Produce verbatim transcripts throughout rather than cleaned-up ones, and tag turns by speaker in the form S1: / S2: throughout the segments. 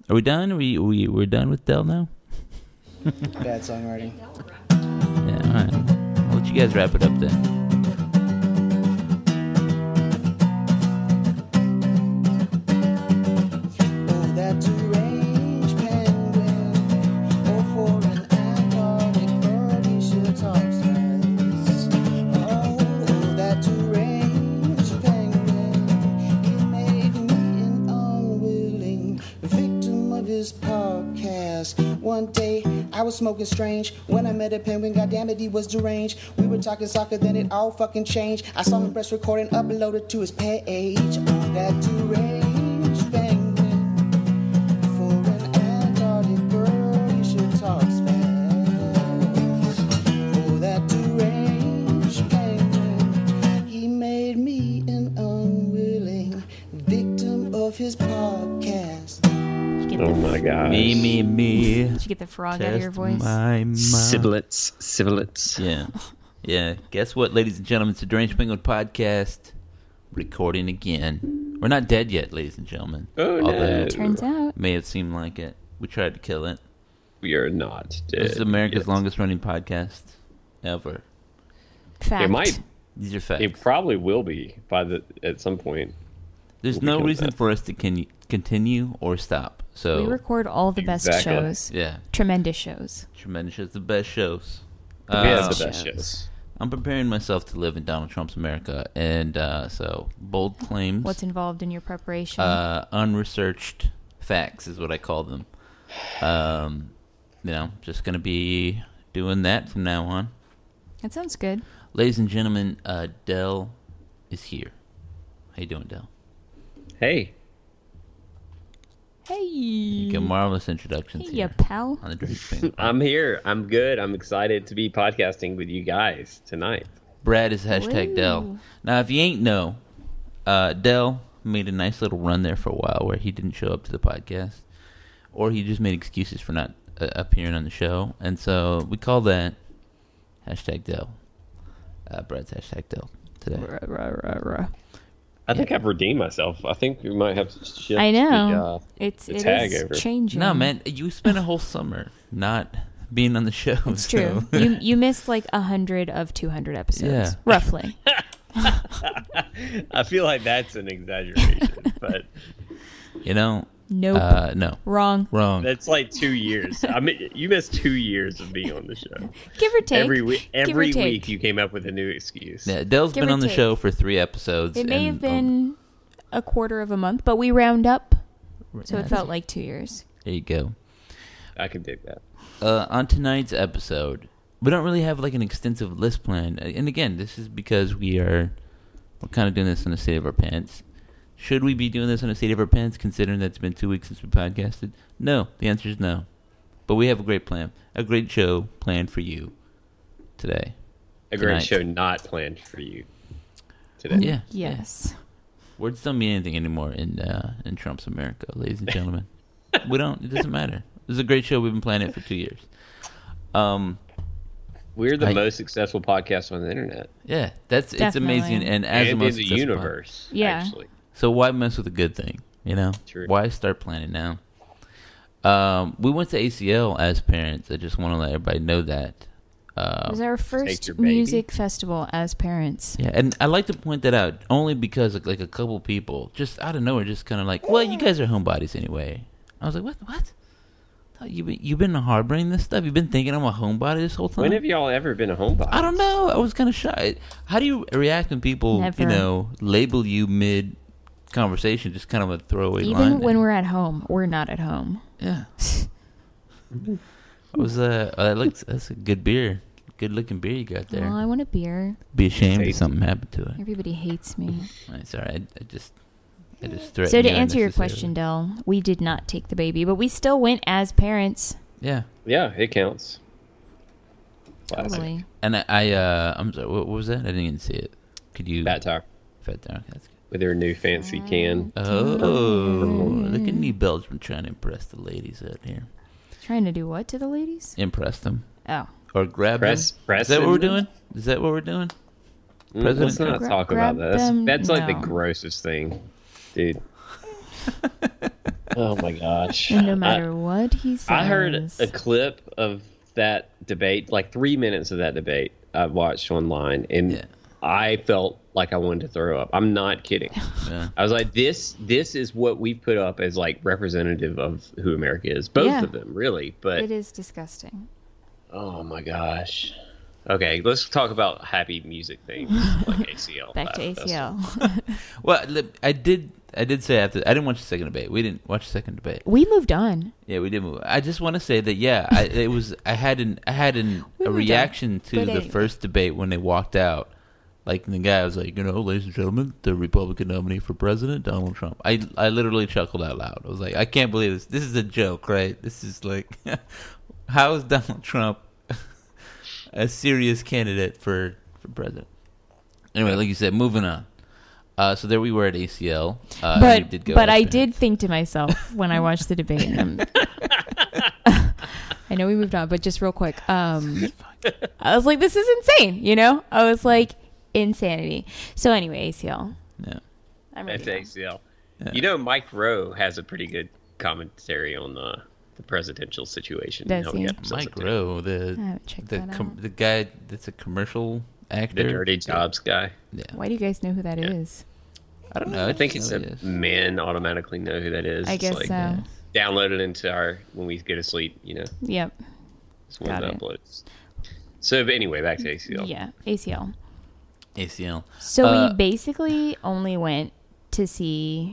S1: Are we done? Are we we we're done with Del now?
S2: Bad songwriting.
S1: Yeah, all right. I'll let you guys wrap it up then.
S2: Smoking strange. When I met a penguin, goddammit, he was deranged. We were talking soccer, then it all fucking changed. I saw him press record and upload it to his page. Oh, that deranged penguin. For an Antarctic girl, you should talk fast. Oh, that deranged penguin. He made me an unwilling victim of his podcast.
S3: Oh my gosh.
S1: Me, me, me.
S4: Did you get the frog out of your voice?
S1: My, my.
S3: Sibilants. Sibilants.
S1: Yeah. Yeah. Guess what, ladies and gentlemen? It's the Deranged Penguin Podcast. Recording again. We're not dead yet, ladies and gentlemen.
S3: Oh,
S1: Although
S3: no.
S4: Turns out.
S1: May have seemed like it. We tried to kill it.
S3: We are not dead.
S1: This is America's
S3: yet.
S1: longest running podcast ever.
S4: Fact.
S3: It might.
S1: These are facts.
S3: It probably will be by the at some point.
S1: There's
S3: We'll
S1: no
S3: become
S1: reason
S3: that.
S1: for us to con- continue or stop. So
S4: We record all the best
S3: Exactly.
S4: shows.
S1: yeah,
S4: Tremendous shows.
S1: tremendous shows, the best shows.
S3: We have
S1: Uh,
S3: the best
S4: shows.
S3: shows.
S1: I'm preparing myself to live in Donald Trump's America, and uh, so bold claims,
S4: What's involved in your preparation?
S1: uh, unresearched facts is what I call them. Um, you know, just gonna be doing that from now on.
S4: That sounds good.
S1: Ladies and gentlemen, uh, Del is here. How you doing, Del?
S3: Hey.
S4: Hey.
S1: You get marvelous introductions
S4: Hey,
S1: here
S4: ya pal.
S1: on the Deranged Penguin.
S3: I'm here. I'm good. I'm excited to be podcasting with you guys tonight.
S1: Brad is hashtag
S4: Woo.
S1: Del. Now, if you ain't know, uh, Del made a nice little run there for a while where he didn't show up to the podcast, or he just made excuses for not uh, appearing on the show, and so we call that hashtag Del. Uh, Brad's hashtag Del today.
S4: Ruh, ruh, ruh, ruh.
S3: I think I've redeemed myself. I think we might have to shift
S4: I know.
S3: the, uh,
S4: It's
S3: the
S4: it
S3: tag
S4: is
S3: over.
S4: changing.
S1: No, man, you spent a whole summer not being on the show.
S4: It's
S1: so-
S4: true. you you missed like a hundred of two hundred episodes,
S1: Yeah.
S4: roughly.
S3: I feel like that's an exaggeration, but
S1: you know,
S4: Nope.
S1: uh, no,
S4: Wrong.
S1: wrong.
S3: that's like two years. I mean, you missed two years of being on the show.
S4: Give or take.
S3: Every week,
S4: Give or
S3: every
S4: take.
S3: week you came up with a new excuse.
S1: Yeah, Del's
S4: Give
S1: been
S4: or
S1: on the
S4: take.
S1: show for three episodes.
S4: It may
S1: and,
S4: have been a quarter of a month, but we round up,
S1: oh,
S4: so
S1: yeah,
S4: it felt like two years.
S1: There you go.
S3: I can dig that.
S1: Uh, on tonight's episode, we don't really have like an extensive list planned, and again, this is because we are we're kind of doing this in the state of our pants. Should we be doing this in the state of our pants, considering that it's been two weeks since we podcasted? No, the answer is no. But we have a great plan, a great show planned for you today.
S3: A great
S1: Tonight.
S3: show not planned for you today.
S1: Yeah.
S4: Yes.
S1: Words don't mean anything anymore in uh, in Trump's America, ladies and gentlemen. we don't. It doesn't matter. This is a great show. We've been planning it for two years. Um.
S3: We're the
S1: I-
S3: most successful podcast on the internet
S1: Yeah, that's it's
S4: Definitely.
S1: amazing, and as the
S3: and in
S1: most
S3: the
S1: successful pod-
S3: universe.
S4: Yeah.
S3: Actually,
S1: So why mess with a good thing, you know?
S3: True.
S1: Why start planning now? Um, we went to A C L as parents. I just want to let everybody know that.
S4: It
S1: Uh,
S4: was our
S3: your
S4: first
S3: baby.
S4: music festival as parents.
S1: yeah, and I like to point that out only because like, like a couple people just out of nowhere just kind of like, well, you guys are homebodies anyway. I was like, what? What? Thought You been, you've been harboring this stuff? You've been thinking I'm a homebody this whole time?
S3: when have y'all ever been a homebody?
S1: I don't know. I was kind of shy. How do you react when people,
S4: Never.
S1: you know, label you mid conversation, just kind of a throwaway line?
S4: Even when
S1: there?
S4: we're at home, we're not at home.
S1: Yeah. It was uh, oh, that looks that's a good beer, good looking beer you got there.
S4: Well, I want a beer.
S1: Be ashamed if
S3: Tasty.
S1: something happened to it.
S4: Everybody hates me.
S1: It's all right. I just, I just threatened.
S4: So to
S1: you
S4: answer your
S1: unnecessarily.
S4: question, Del, we did not take the baby, but we still went as parents.
S1: Yeah,
S3: Yeah, it counts. Classic.
S4: Totally.
S1: and I, I uh, I'm sorry. What, what was that? I didn't even see it. Could you?
S3: Fat Tire
S1: Fat Tire. That's good.
S3: with their new fancy can.
S1: Oh, look at me, Belgium, trying to impress the ladies out here.
S4: Trying to do what to the ladies?
S1: Impress them
S4: Oh.
S1: or grab
S3: Press,
S1: them.
S3: press.
S1: Is that what we're
S3: them.
S1: doing? Is that what we're doing?
S3: Mm,
S1: President
S3: Let's not
S4: Gra-
S3: talk
S4: grab
S3: about that. That's,
S4: them?
S3: that's like the
S4: No.
S3: grossest thing, dude. Oh my gosh!
S4: And no matter
S3: I,
S4: what he says,
S3: I heard a clip of that debate, like three minutes of that debate. I watched online, and
S1: Yeah.
S3: I felt like I wanted to throw up. I'm not kidding.
S1: Yeah.
S3: I was like, this this is what we put up as like representative of who America is. Both
S4: Yeah.
S3: of them, really. But
S4: it is disgusting.
S3: oh my gosh. Okay, let's talk about happy music things like A C L.
S4: Back to A C L.
S1: Well, li- I did. I did say after. I didn't watch the second debate. We didn't watch the second debate.
S4: We moved on.
S1: Yeah, we did move. I just want to say that. Yeah, I, it was. I had an. I had an,
S4: We
S1: a
S4: moved on.
S1: reaction to
S4: But
S1: the
S4: anyway.
S1: first debate when they walked out. Like the guy was like, you know, ladies and gentlemen, the Republican nominee for president, Donald Trump. I I literally chuckled out loud. I was like, I can't believe this. This is a joke, right? This is like, how is Donald Trump a serious candidate for, for president? Anyway, like you said, moving on. Uh, so there we were at A C L. Uh, and you
S4: But
S1: did go
S4: but I
S1: after.
S4: did think to myself when I watched the debate. Um, I know we moved on, but just real quick, um, I was like, "This is insane," you know. I was like, insanity. So anyway, A C L.
S1: Yeah.
S4: I'm ready.
S3: That's
S4: now.
S3: A C L.
S1: Yeah.
S3: You know, Mike Rowe has a pretty good commentary on the, the presidential situation.
S4: Does
S3: How
S4: he?
S3: gets
S1: Mike
S3: upset.
S1: Rowe, the
S4: I haven't checked
S1: the
S4: that
S1: com-
S4: out.
S1: the guy that's a commercial actor.
S3: The Dirty Jobs guy.
S1: Yeah.
S4: Why do you guys know who that is?
S1: I don't know.
S3: I think
S1: just
S3: it's
S1: know
S3: a
S1: he is.
S3: men automatically know who that is.
S4: I
S3: It's
S4: guess
S3: like,
S4: so.
S3: download it into our when we go to sleep. You know,
S4: Yep.
S3: it's one of
S4: Got
S3: the
S4: it.
S3: uploads. So, but anyway, back to A C L.
S4: Yeah, A C L.
S1: A C L.
S4: So
S1: Uh,
S4: we basically only went to see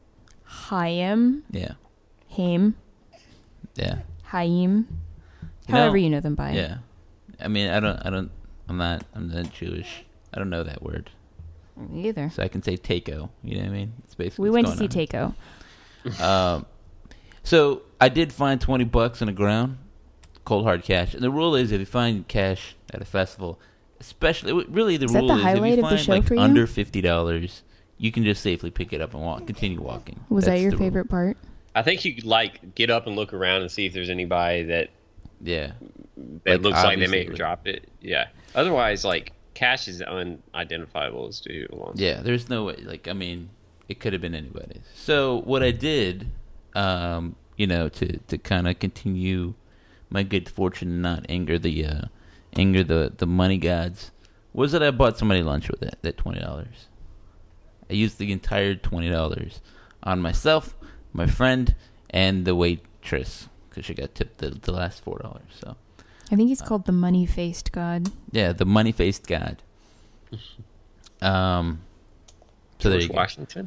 S4: Chaim,
S1: Yeah.
S4: Haim,
S1: Yeah.
S4: Chaim,
S1: You know-
S4: however you know them by.
S1: Yeah. I mean, I don't. I don't. I'm not. I'm not Jewish. I don't know that word,
S4: Me either.
S1: so I can say Takeo. You know what I mean? It's basically.
S4: We
S1: what's
S4: went to see
S1: going
S4: Takeo.
S1: on. Um, so I did find twenty bucks on the ground, cold hard cash. And the rule is, if you find cash at a festival, especially really the
S4: Is that
S1: rule
S4: the
S1: is if
S4: highlight
S1: you
S4: of the
S1: find
S4: show
S1: like
S4: for you?
S1: under fifty dollars, you can just safely pick it up and walk, continue walking.
S4: Was
S1: That's
S4: that your
S1: the rule.
S4: favorite part?
S3: I think you could like get up and look around and see if there's anybody that
S1: Yeah.
S3: that
S1: Like,
S3: looks like they may
S1: obviously.
S3: have dropped it. Yeah. Otherwise, like cash is unidentifiable as to who it belongs. to.
S1: Yeah, there's no way. Like, I mean, it could have been anybody's. So what I did, um, you know, to, to kind of continue my good fortune and not anger the uh, anger the, the money gods, was that I bought somebody lunch with it. That twenty dollars. I used the entire twenty dollars on myself, my friend, and the waitress because she got tipped the, the last four dollars. So
S4: I think he's called the money-faced god.
S1: yeah, the money faced god. Um. So there
S3: George
S1: you go.
S3: Washington.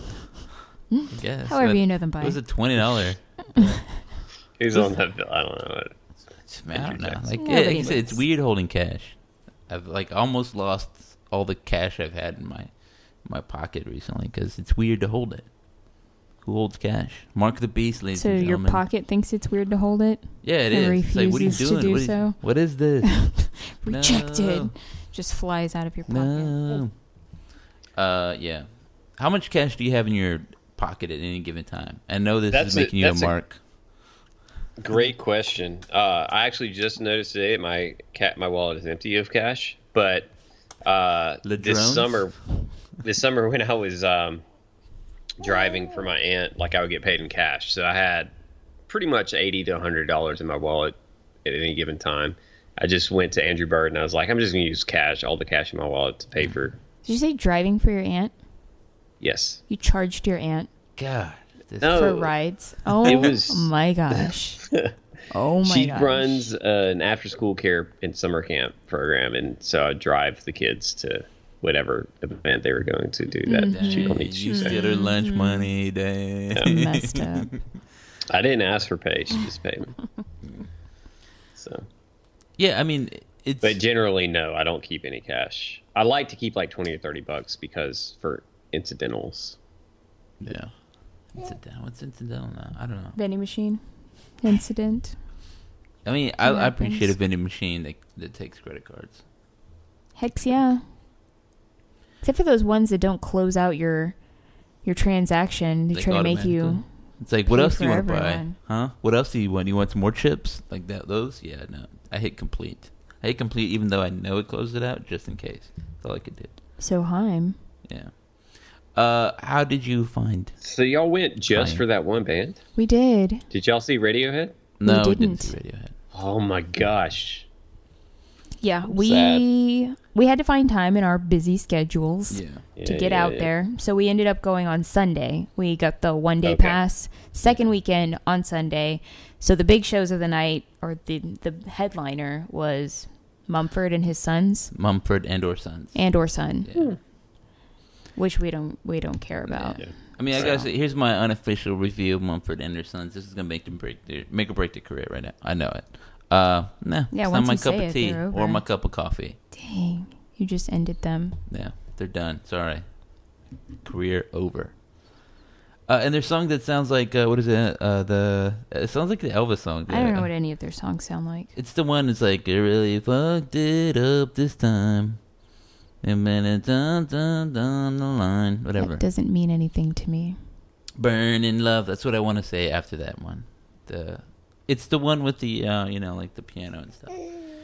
S1: I guess.
S4: However
S1: But
S4: you know them by.
S1: It was a twenty dollar.
S3: Who's on that bill? I don't know.
S1: I don't know. Like,
S4: Nobody
S1: yeah, like I said, it's
S4: knows.
S1: weird holding cash. I've like almost lost all the cash I've had in my my pocket recently because it's weird to hold it. Who holds cash? Mark the Beast, ladies
S4: So
S1: and
S4: your
S1: gentlemen.
S4: pocket thinks it's weird to hold it?
S1: Yeah, it
S4: and
S1: is. It's like, what are you
S4: refuses to
S1: doing?
S4: do
S1: what, is,
S4: so?
S1: what is this?
S4: Rejected.
S1: No.
S4: Just flies out of your pocket.
S1: No. Uh, yeah. How much cash do you have in your pocket at any given time? I know this
S3: That's
S1: is
S3: a-
S1: making you a
S3: that's a-
S1: mark.
S3: Great question. Uh, I actually just noticed today my cat, my wallet is empty of cash. But uh,
S1: Le
S3: this
S1: drones?
S3: summer, this summer when I was um, driving for my aunt, like I would get paid in cash. So I had pretty much eighty to a hundred dollars in my wallet at any given time. I just went to Andrew Bird and I was like, I'm just going to use cash, all the cash in my wallet to pay for.
S4: Did you say driving for your aunt?
S3: Yes.
S4: You charged your aunt
S1: God. This
S3: No.
S4: for rides? Oh
S3: It was-
S4: my gosh. Oh my
S3: she
S4: gosh.
S3: runs uh, an after-school care and summer camp program, and so I drive the kids to whatever event they were going to do that
S4: Mm-hmm.
S3: she don't need
S1: You
S3: to
S1: steal her lunch money, damn.
S4: Messed up.
S3: I didn't ask for pay; she just paid me. So,
S1: Yeah, I mean, it's
S3: but generally, no, I don't keep any cash. I like to keep like twenty or thirty bucks because for incidentals.
S1: yeah. Incidental. What's incidental now? I don't know.
S4: Vending machine incident.
S1: I mean, I, I
S4: happens.
S1: appreciate a vending machine that that takes credit cards.
S4: Hex yeah. Except for those ones that don't close out your your transaction. They
S1: Like
S4: try to make you.
S1: automatically. It's like, what
S4: pay
S1: else do you
S4: for
S1: want to buy?
S4: everyone.
S1: Huh? What else do you want? You want some more chips? Like that? Those? Yeah, no. I hit complete. I hit complete even though I know it closed it out just in case. That's all I could do.
S4: So Heim.
S1: Yeah. Uh, how did you find?
S3: So y'all went just
S1: Fine.
S3: for that one band?
S4: We did.
S3: Did y'all see Radiohead?
S1: No, we
S4: didn't.
S1: didn't see Radiohead.
S3: Oh my gosh.
S4: Yeah, we
S3: Sad.
S4: we had to find time in our busy schedules
S1: Yeah.
S4: to
S3: Yeah,
S4: get
S3: yeah,
S4: out
S3: yeah.
S4: there. So we ended up going on Sunday. We got the one day
S3: Okay.
S4: pass, second weekend on Sunday. So the big shows of the night, or the the headliner, was Mumford and his Sons
S1: Mumford and or Sons.
S4: and or Son,
S1: Yeah.
S4: which we don't we don't care about.
S3: Yeah.
S1: I mean, I gotta say, here's my unofficial review of Mumford and their Sons. This is gonna make them break their make or break their career right now. I know it. Uh, nah,
S4: Yeah,
S1: it's
S4: once
S1: not my
S4: you
S1: cup
S4: say
S1: of
S4: it,
S1: tea
S4: they're
S1: or
S4: over.
S1: my cup of coffee.
S4: Dang, you just ended them.
S1: Yeah, they're done. Sorry, career over. Uh, and their song that sounds like uh, what is it? Uh, the it sounds like the Elvis song.
S4: I don't
S1: The-
S4: know what any of their songs sound like.
S1: It's the one that's like, I really fucked it up this time. A minute dun, dun, down the line. Whatever.
S4: That doesn't mean anything to me.
S1: Burn in Love. That's what I want to say after that one. The It's the one with the, uh, you know, like the piano and stuff.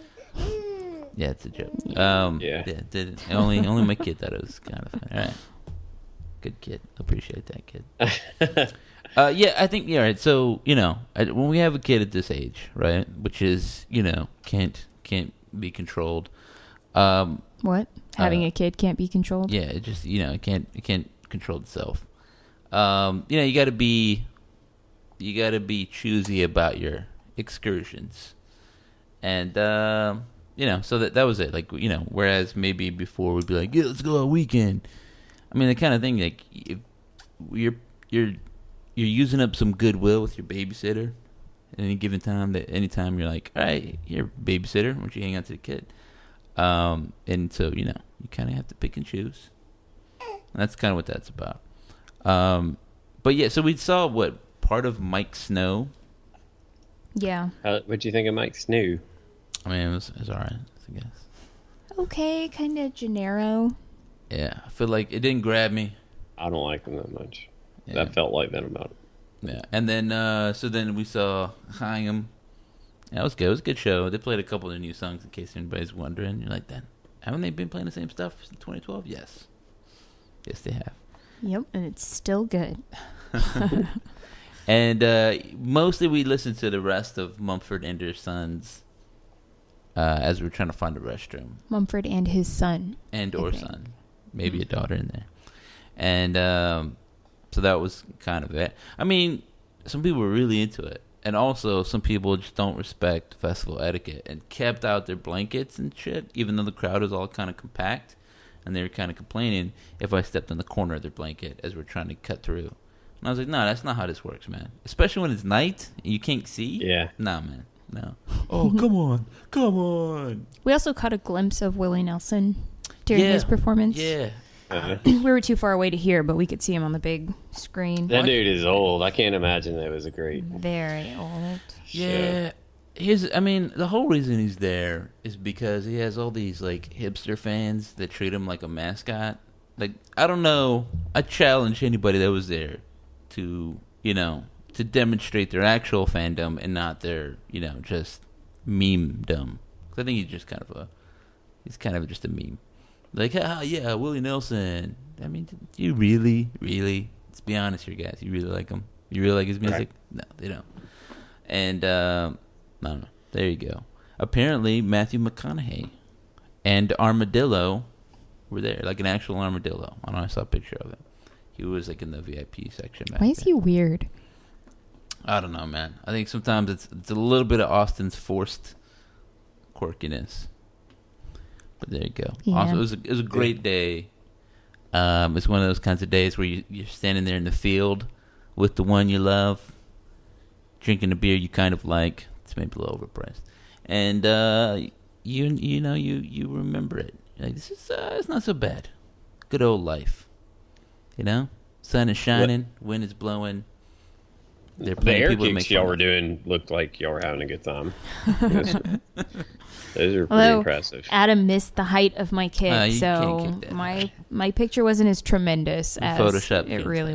S1: Yeah, it's a joke. Um,
S3: Yeah.
S1: yeah did, only, only my kid thought it was kind of funny. All right. Good kid. Appreciate that kid. Uh, yeah, I think, yeah, right. So, you know, I, when we have a kid at this age, right, which is, you know, can't can't be controlled. Um,
S4: What? Having
S1: Uh,
S4: a kid can't be controlled?
S1: yeah, it just, you know, it can't it can't control itself. Um, you know, you got to be you got to be choosy about your excursions, and um, you know, so that that was it. Like, you know, whereas maybe before we'd be like, yeah, let's go on a weekend. I mean, the kind of thing like if you're you're you're using up some goodwill with your babysitter at any given time. That anytime you're like, all right, here, babysitter, why don't you hang out to the kid? Um, and so, you know, you kind of have to pick and choose. And that's kind of what that's about. Um, but yeah, so we saw what part of Mike Snow.
S4: Yeah.
S3: How, what'd you think of Mike Snoo?
S1: I mean, it was, it was all right, I guess.
S4: Okay, kind of gennaro.
S1: Yeah, I feel like it didn't grab me.
S3: I don't like them that much.
S1: Yeah.
S3: That felt like that about it.
S1: Yeah, and then uh, so then we saw Haim. Yeah, it was good. It was a good show. They played a couple of their new songs in case anybody's wondering. You're like, then haven't they been playing the same stuff since twenty twelve? Yes, yes they have.
S4: Yep, and it's still good.
S1: And uh, mostly we listened to the rest of Mumford and their Sons uh, as we were trying to find a restroom.
S4: Mumford and his son.
S1: And
S4: I
S1: or
S4: think.
S1: son. Maybe a daughter in there. And um, so that was kind of it. I mean, some people were really into it. And also, some people just don't respect festival etiquette and kept out their blankets and shit, even though the crowd was all kind of compact. And they were kind of complaining if I stepped in the corner of their blanket as we're trying to cut through. And I was like, no, that's not how this works, man. Especially when it's night and you can't see.
S3: Yeah.
S1: Nah, man. No. Oh, come on. Come on.
S4: We also caught a glimpse of Willie Nelson during
S1: Yeah.
S4: his perperformance.
S3: Uh-huh.
S1: Yeah.
S4: We were too far away to hear, but we could see him on the big screen.
S3: That dude is old. I can't imagine that was a great
S4: Very old.
S1: Yeah. His, I mean, the whole reason he's there is because he has all these, like, hipster fans that treat him like a mascot. Like, I don't know. I challenge anybody that was there to, you know, to demonstrate their actual fandom and not their, you know, just meme-dom. 'Cause I think he's just kind of a, he's kind of just a meme. Like, ah, yeah, Willie Nelson. I mean, do you really, really? Let's be honest here, guys. You really like him? You really like his music? No, they don't. And, um, I don't know. There you go. Apparently, Matthew McConaughey and Armadillo were there, like an actual armadillo. I don't know, I saw a picture of him. He was, like, in the V I P section back
S4: Why is
S1: there.
S4: he weird?
S1: I don't know, man. I think sometimes it's it's a little bit of Austin's forced quirkiness. But there you go.
S4: Yeah.
S1: Also, it was a, it was a great day. Um, it's one of those kinds of days where you, you're standing there in the field with the one you love, drinking a beer you kind of like. It's maybe a little overpriced, and uh, you you know you, you remember it. You're like, this is uh, it's not so bad. Good old life, you know. Sun is shining, wind is blowing. There are
S3: The
S1: plenty of
S3: air
S1: people to
S3: kicks
S1: make
S3: y'all
S1: fun
S3: were
S1: of.
S3: doing looked like y'all were having a good time. Those, those are pretty
S4: Although
S3: impressive.
S4: Adam missed the height of my kid,
S1: Uh, you
S4: so
S1: can't kick that
S4: my
S1: high.
S4: my picture wasn't as tremendous as
S1: Photoshop
S4: it
S1: can't
S4: really
S1: say.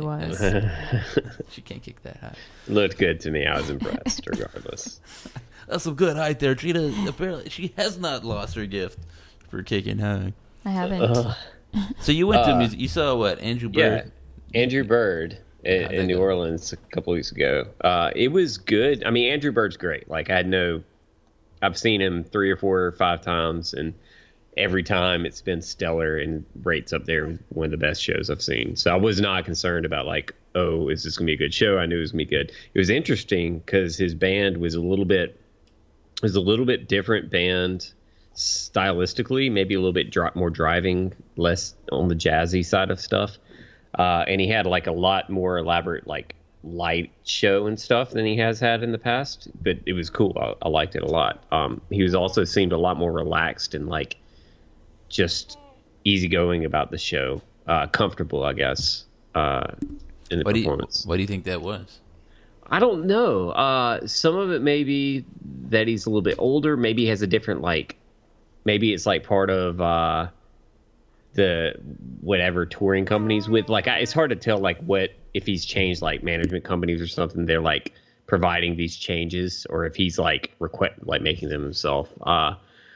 S4: was.
S1: She can't kick that high.
S3: Looked good to me. I was impressed, regardless.
S1: That's some good height there. Gina, apparently, she has not lost her gift for kicking high.
S4: I haven't.
S3: Uh,
S1: So you went to
S3: Uh,
S1: music. You saw what Andrew
S3: Yeah,
S1: Bird?
S3: Andrew Bird in,
S1: How'd that
S3: in New
S1: go?
S3: Orleans a couple weeks ago. Uh, it was good. I mean, Andrew Bird's great. Like I had no, I've seen him three or four or five times, and every time it's been stellar and rates up there with one of the best shows I've seen. So I was not concerned about like, oh, is this gonna be a good show? I knew it was gonna be good. It was interesting because his band was a little bit, was a little bit different band stylistically, maybe a little bit dri- more driving, less on the jazzy side of stuff. Uh, and he had like a lot more elaborate like light show and stuff than he has had in the past. But it was cool. I, I liked it a lot. Um, he was also seemed a lot more relaxed and like just easygoing about the show, uh, comfortable, I guess, uh, in the
S1: What do you
S3: performance.
S1: What do you think that was?
S3: I don't know. Uh, some of it may be that he's a little bit older. Maybe he has a different like. Maybe it's like part of uh, the whatever touring companies with. Like, I, it's hard to tell like what if he's changed like management companies or something. They're like providing these changes, or if he's like request like making them himself. Uh,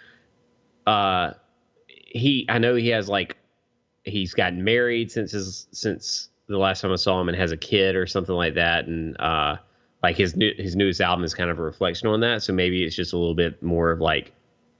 S3: uh, he. I know he has like he's gotten married since his since. the last time I saw him, and has a kid or something like that. And, uh, like his new, his newest album is kind of a reflection on that. So maybe it's just a little bit more of like,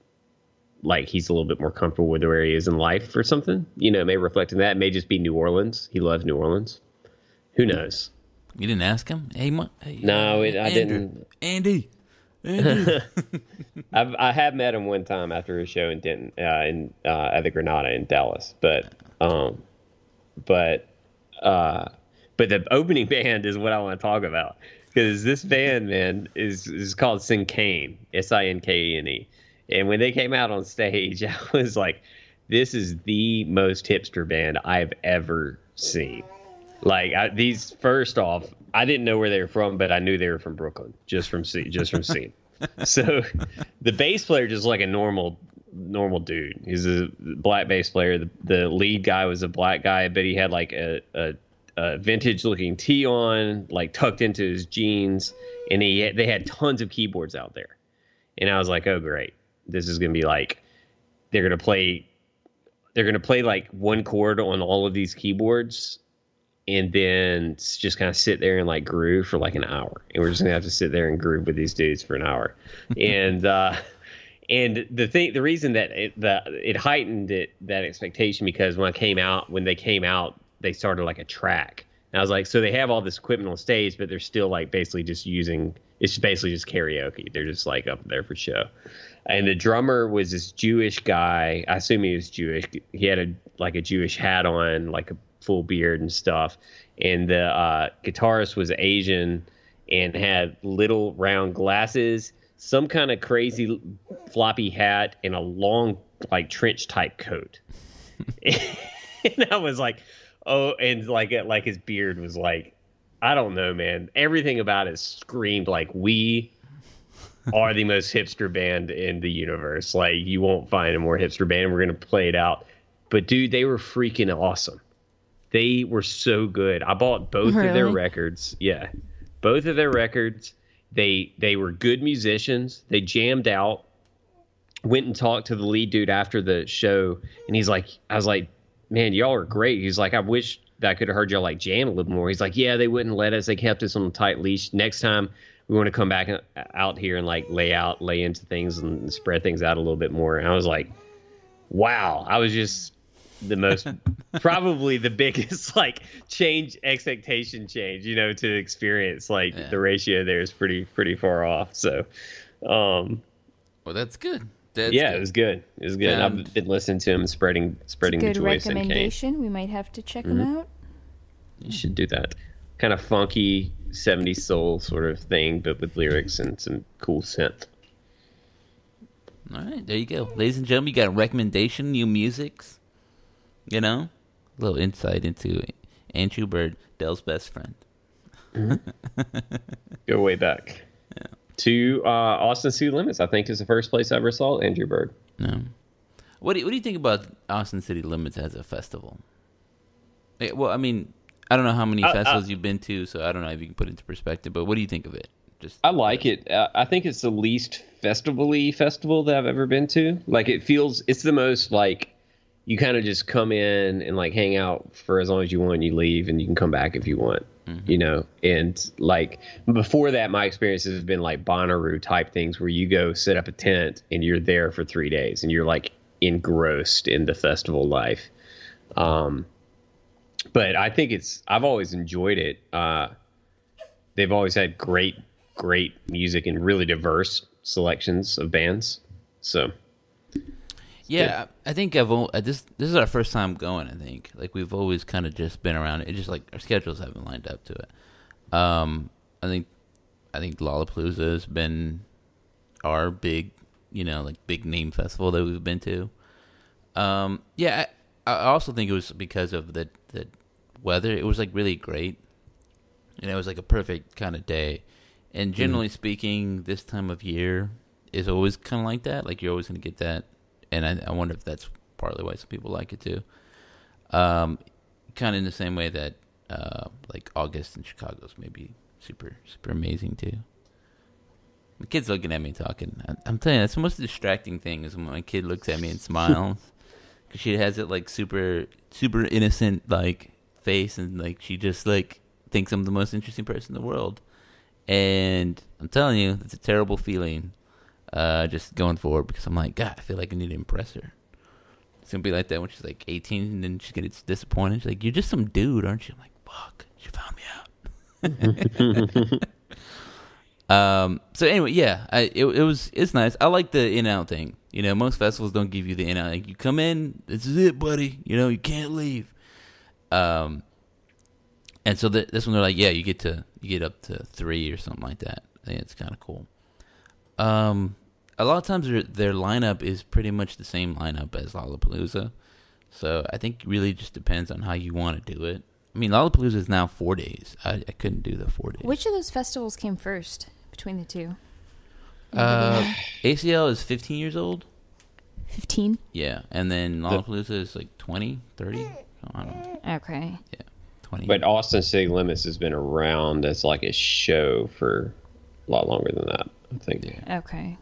S3: like he's a little bit more comfortable with where he is in life or something, you know, maybe reflecting that. It may just be New Orleans. He loves New Orleans. Who knows?
S1: You didn't ask him? Hey, Ma- hey
S3: No,
S1: uh,
S3: it, I
S1: Andrew.
S3: didn't.
S1: Andy. Andy.
S3: I've, I have met him one time after a show in Denton, uh, in, uh, at the Granada in Dallas, but, um, but, Uh, but the opening band is what I want to talk about, because this band, man, is is called Sinkane, S I N K E N E. And when they came out on stage, I was like, this is the most hipster band I've ever seen. Like, I, these, first off, I didn't know where they were from, but I knew they were from Brooklyn, just from see, just from seeing. So the bass player just like a normal normal dude. He's a black bass player. The, the lead guy was a black guy, but he had like a, a, a vintage looking tee on, like tucked into his jeans, and he had, they had tons of keyboards out there. And I was like, oh great, this is gonna be like they're gonna play they're gonna play like one chord on all of these keyboards, and then just kind of sit there and like groove for like an hour. And we're just gonna have to sit there and groove with these dudes for an hour. and uh And the thing, the reason that it, the, it heightened it, that expectation, because when I came out, when they came out, they started like a track. And I was like, so they have all this equipment on stage, but they're still like basically just using, it's basically just karaoke. They're just like up there for show. And the drummer was this Jewish guy. I assume he was Jewish. He had a like a Jewish hat on, like a full beard and stuff. And the uh, guitarist was Asian and had little round glasses, some kind of crazy floppy hat, and a long like trench type coat. And I was like, oh, and like like his beard was like, I don't know, man. Everything about it screamed like, we are the most hipster band in the universe. Like, you won't find a more hipster band. We're gonna play it out. But dude, they were freaking awesome. They were so good. I bought both
S4: Really?
S3: of their records. Yeah, both of their records. They they were good musicians. They jammed out. Went and talked to the lead dude after the show, and he's like, I was like, man, y'all are great. He's like, I wish that I could have heard y'all like jam a little more. He's like, yeah, they wouldn't let us. They kept us on a tight leash. Next time we want to come back out here and like lay out, lay into things and spread things out a little bit more. And I was like, wow. I was just the most, probably the biggest like change, expectation change, you know, to experience. Like
S1: Yeah.
S3: the ratio there is pretty, pretty far off. So, um,
S1: Well, that's good. That's
S3: yeah,
S1: good.
S3: it was good. It was good.
S1: Yeah.
S3: I've been listening to him, spreading, spreading the
S4: Good
S3: joy of Sin Cane.
S4: recommendation. We might have to check them out.
S3: You should do that. Kind of funky seventies soul sort of thing, but with lyrics and some cool synth.
S1: All right, there you go. Ladies and gentlemen, you got a recommendation, new musics. You know? A little insight into Andrew Bird, Dell's best friend.
S3: Go way back.
S1: Yeah.
S3: To uh, Austin City Limits, I think is the first place I ever saw Andrew Bird.
S1: No. What do you, what do you think about Austin City Limits as a festival? Eh, well, I mean, I don't know how many
S3: I-
S1: festivals
S3: I-
S1: you've been to, so I don't know if you can put it into perspective, but what do you think of it? Just
S3: I like it. Uh, I think it's the least festival-y festival that I've ever been to. Like, it feels, it's the most, like, you kind of just come in and like hang out for as long as you want, and you leave, and you can come back if you want. Mm-hmm. You know, and like before that, my experiences have been like Bonnaroo type things where you go set up a tent and you're there for three days and you're like engrossed in the festival life. Um, but I think it's, I've always enjoyed it. Uh, they've always had great, great music and really diverse selections of bands. So.
S1: Yeah, I think I've o- this. This is our first time going. I think like we've always kind of just been around it. It's just like our schedules haven't lined up to it. Um, I think, I think Lollapalooza has been our big, you know, like big name festival that we've been to. Um, yeah, I, I also think it was because of the the weather. It was like really great, and it was like a perfect kind of day. And generally mm-hmm. speaking, this time of year is always kind of like that. Like you're always going to get that. And I, I wonder if that's partly why some people like it too. Um, kind of in the same way that uh, like August in Chicago is maybe super super amazing too. My kid's looking at me talking. I, I'm telling you, that's the most distracting thing is when my kid looks at me and smiles because she has it like super super innocent like face and like she just like thinks I'm the most interesting person in the world. And I'm telling you, it's a terrible feeling. Uh, just going forward because I'm like, God, I feel like I need to impress her. It's gonna be like that when she's like eighteen and then she's gonna get disappointed. She's like, "You're just some dude, aren't you?" I'm like, "Fuck, she found me out." um. So anyway, yeah, I, it it was it's nice. I like the in out thing. You know, most festivals don't give you the in out. Like you come in, this is it, buddy. You know, you can't leave. Um. And so the, this one they're like, yeah, you get to you get up to three or something like that. I think it's kind of cool. Um. A lot of times their, their lineup is pretty much the same lineup as Lollapalooza. So I think it really just depends on how you want to do it. I mean, Lollapalooza is now four days. I, I couldn't do the four days.
S4: Which of those festivals came first between the two?
S1: Uh, A C L is fifteen years old.
S4: fifteen?
S1: Yeah. And then Lollapalooza is like twenty, thirty? I don't know.
S4: Okay.
S1: Yeah, twenty.
S3: But Austin City Limits has been around as like a show for a lot longer than that, I think.
S1: Yeah.
S4: Okay.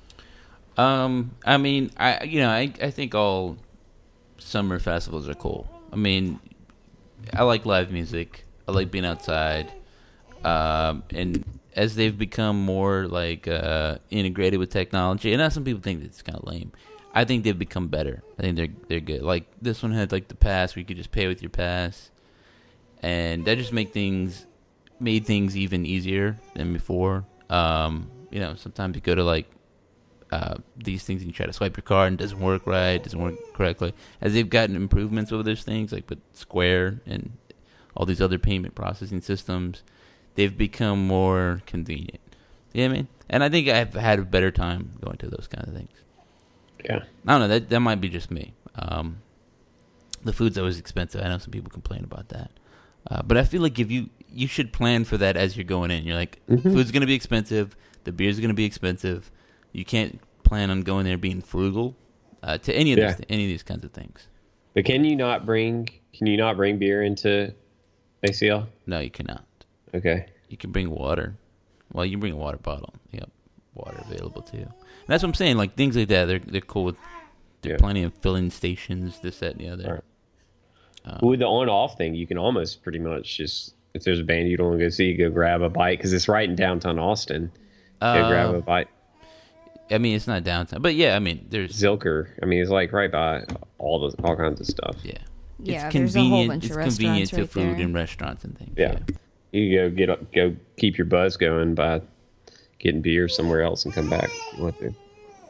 S1: Um, I mean, I you know, I I think all summer festivals are cool. I mean, I like live music. I like being outside. Um, and as they've become more like uh, integrated with technology, and now some people think it's kind of lame. I think they've become better. I think they're they're good. Like this one had like the pass where you could just pay with your pass, and that just make things made things even easier than before. Um, you know, sometimes you go to like. Uh, these things and you try to swipe your card and it doesn't work right, doesn't work correctly. As they've gotten improvements over those things, like with Square and all these other payment processing systems, they've become more convenient. You know what I mean? And I think I've had a better time going to those kind of things.
S3: Yeah.
S1: I don't know. That that might be just me. Um, the food's always expensive. I know some people complain about that. Uh, but I feel like if you, you should plan for that as you're going in. You're like, mm-hmm. food's going to be expensive. The beer's going to be expensive. You can't plan on going there being frugal uh, to any of
S3: yeah.
S1: these any of these kinds of things.
S3: But can you not bring can you not bring beer into A C L?
S1: No, you cannot.
S3: Okay.
S1: You can bring water. Well, you can bring a water bottle. Yep, water available too. And that's what I'm saying. Like things like that, they're they're cool with. There are yeah. plenty of filling stations, this, that, and the other.
S3: Right.
S1: Um,
S3: With the on-off thing, you can almost pretty much just if there's a band you don't want to go see, you go grab a bite because it's right in downtown Austin. Go uh, grab a bite.
S1: I mean, it's not downtown, but yeah, I mean, there's
S3: Zilker. I mean, it's like right by all the all kinds of stuff.
S1: Yeah,
S4: yeah.
S1: It's
S4: There's a whole
S1: convenient.
S4: bunch
S1: It's
S4: of
S1: convenient to
S4: right
S1: food
S4: there.
S1: and restaurants and things.
S3: Yeah. yeah, you go get up, go keep your buzz going by getting beer somewhere else and come back. If you want to.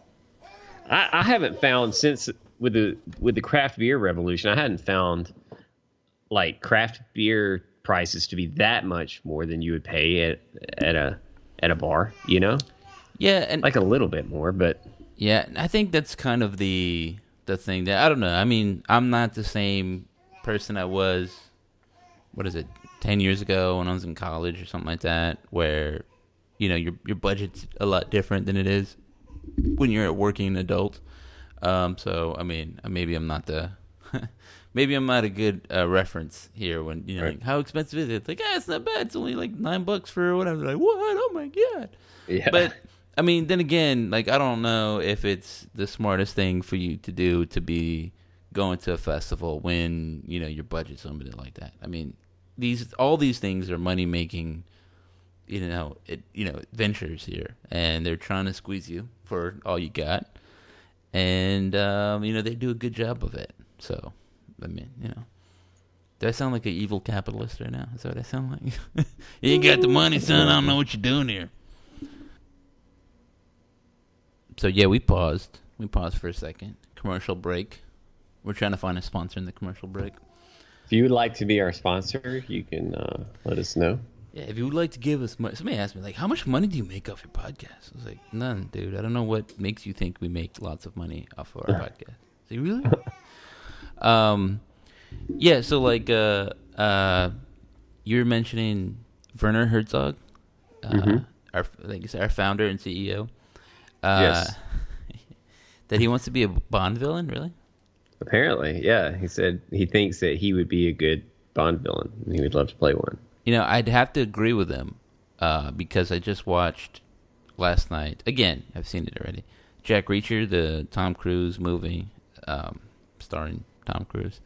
S3: I, I haven't found since with the with the craft beer revolution. I hadn't found like craft beer prices to be that much more than you would pay at at a at a bar. You know.
S1: Yeah, and
S3: like a little bit more, but
S1: yeah, I think that's kind of the the thing that I don't know. I mean, I'm not the same person I was. What is it? Ten years ago when I was in college or something like that, where you know your your budget's a lot different than it is when you're a working adult. Um, so I mean, maybe I'm not the maybe I'm not a good uh, reference here when you know
S3: right.
S1: like, how expensive is it? It's like, ah, it's not bad. It's only like nine bucks for whatever. Like what? Oh my god!
S3: Yeah,
S1: but. I mean, then again, like I don't know if it's the smartest thing for you to do to be going to a festival when, you know, your budget's limited like that. I mean, these all these things are money making, you know, it, you know, ventures here, and they're trying to squeeze you for all you got, and um, you know, they do a good job of it. So, I mean, you know, do I sound like an evil capitalist right now? Is that what I sound like? You ain't got the money, son. I don't know what you're doing here. So yeah, we paused. We paused for a second. Commercial break. We're trying to find a sponsor in the commercial break.
S3: If you would like to be our sponsor, you can uh, let us know.
S1: Yeah, if you would like to give us money. Somebody asked me, like, how much money do you make off your podcast? I was like, none, dude. I don't know what makes you think we make lots of money off of our podcast. Is it really? um, yeah, so, like, uh, uh, you were mentioning Werner Herzog, uh, mm-hmm. our, like you said, our founder and C E O. Uh,
S3: yes.
S1: That he wants to be a Bond villain, really?
S3: Apparently, yeah. He said he thinks that he would be a good Bond villain, and he would love to play one.
S1: You know, I'd have to agree with him uh, because I just watched last night. Again, I've seen it already. Jack Reacher, the Tom Cruise movie, um, starring Tom Cruise.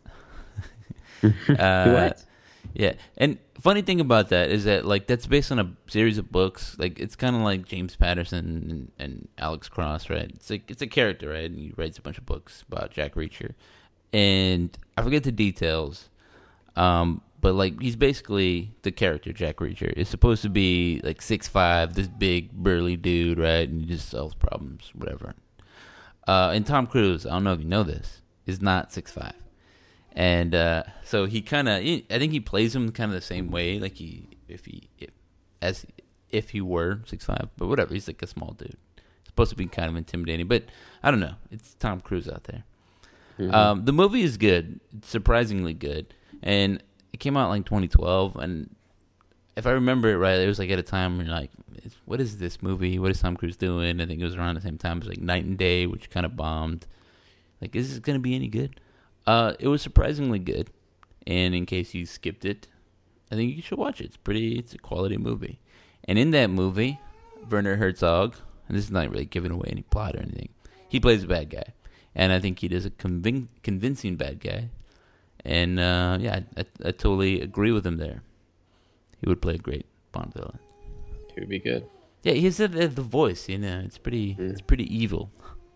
S1: uh,
S3: what?
S1: Yeah, and funny thing about that is that, like, that's based on a series of books. Like, it's kind of like James Patterson and, and Alex Cross, right? It's like it's a character, right? And he writes a bunch of books about Jack Reacher, and I forget the details. Um, but like, he's basically the character Jack Reacher is supposed to be like six five, this big burly dude, right? And he just solves problems, whatever. Uh, and Tom Cruise, I don't know if you know this, is not six five. And uh, so he kind of, I think he plays him kind of the same way, like he, if he, if, as if he were six five, but whatever. He's like a small dude. It's supposed to be kind of intimidating, but I don't know. It's Tom Cruise out there. Mm-hmm. Um, the movie is good, it's surprisingly good, and it came out like twenty twelve. And if I remember it right, it was like at a time where you're like, what is this movie? What is Tom Cruise doing? I think it was around the same time. It was like Night and Day, which kind of bombed. Like, is this gonna be any good? Uh, it was surprisingly good, and in case you skipped it, I think you should watch it. It's pretty, it's a quality movie. And in that movie, Werner Herzog, and this is not really giving away any plot or anything, he plays a bad guy, and I think he does a convin- convincing bad guy. And uh, yeah, I, I, I totally agree with him there. He would play a great Bond villain.
S3: He would be good.
S1: Yeah, he said the, the voice, you know, it's pretty, mm. it's pretty evil.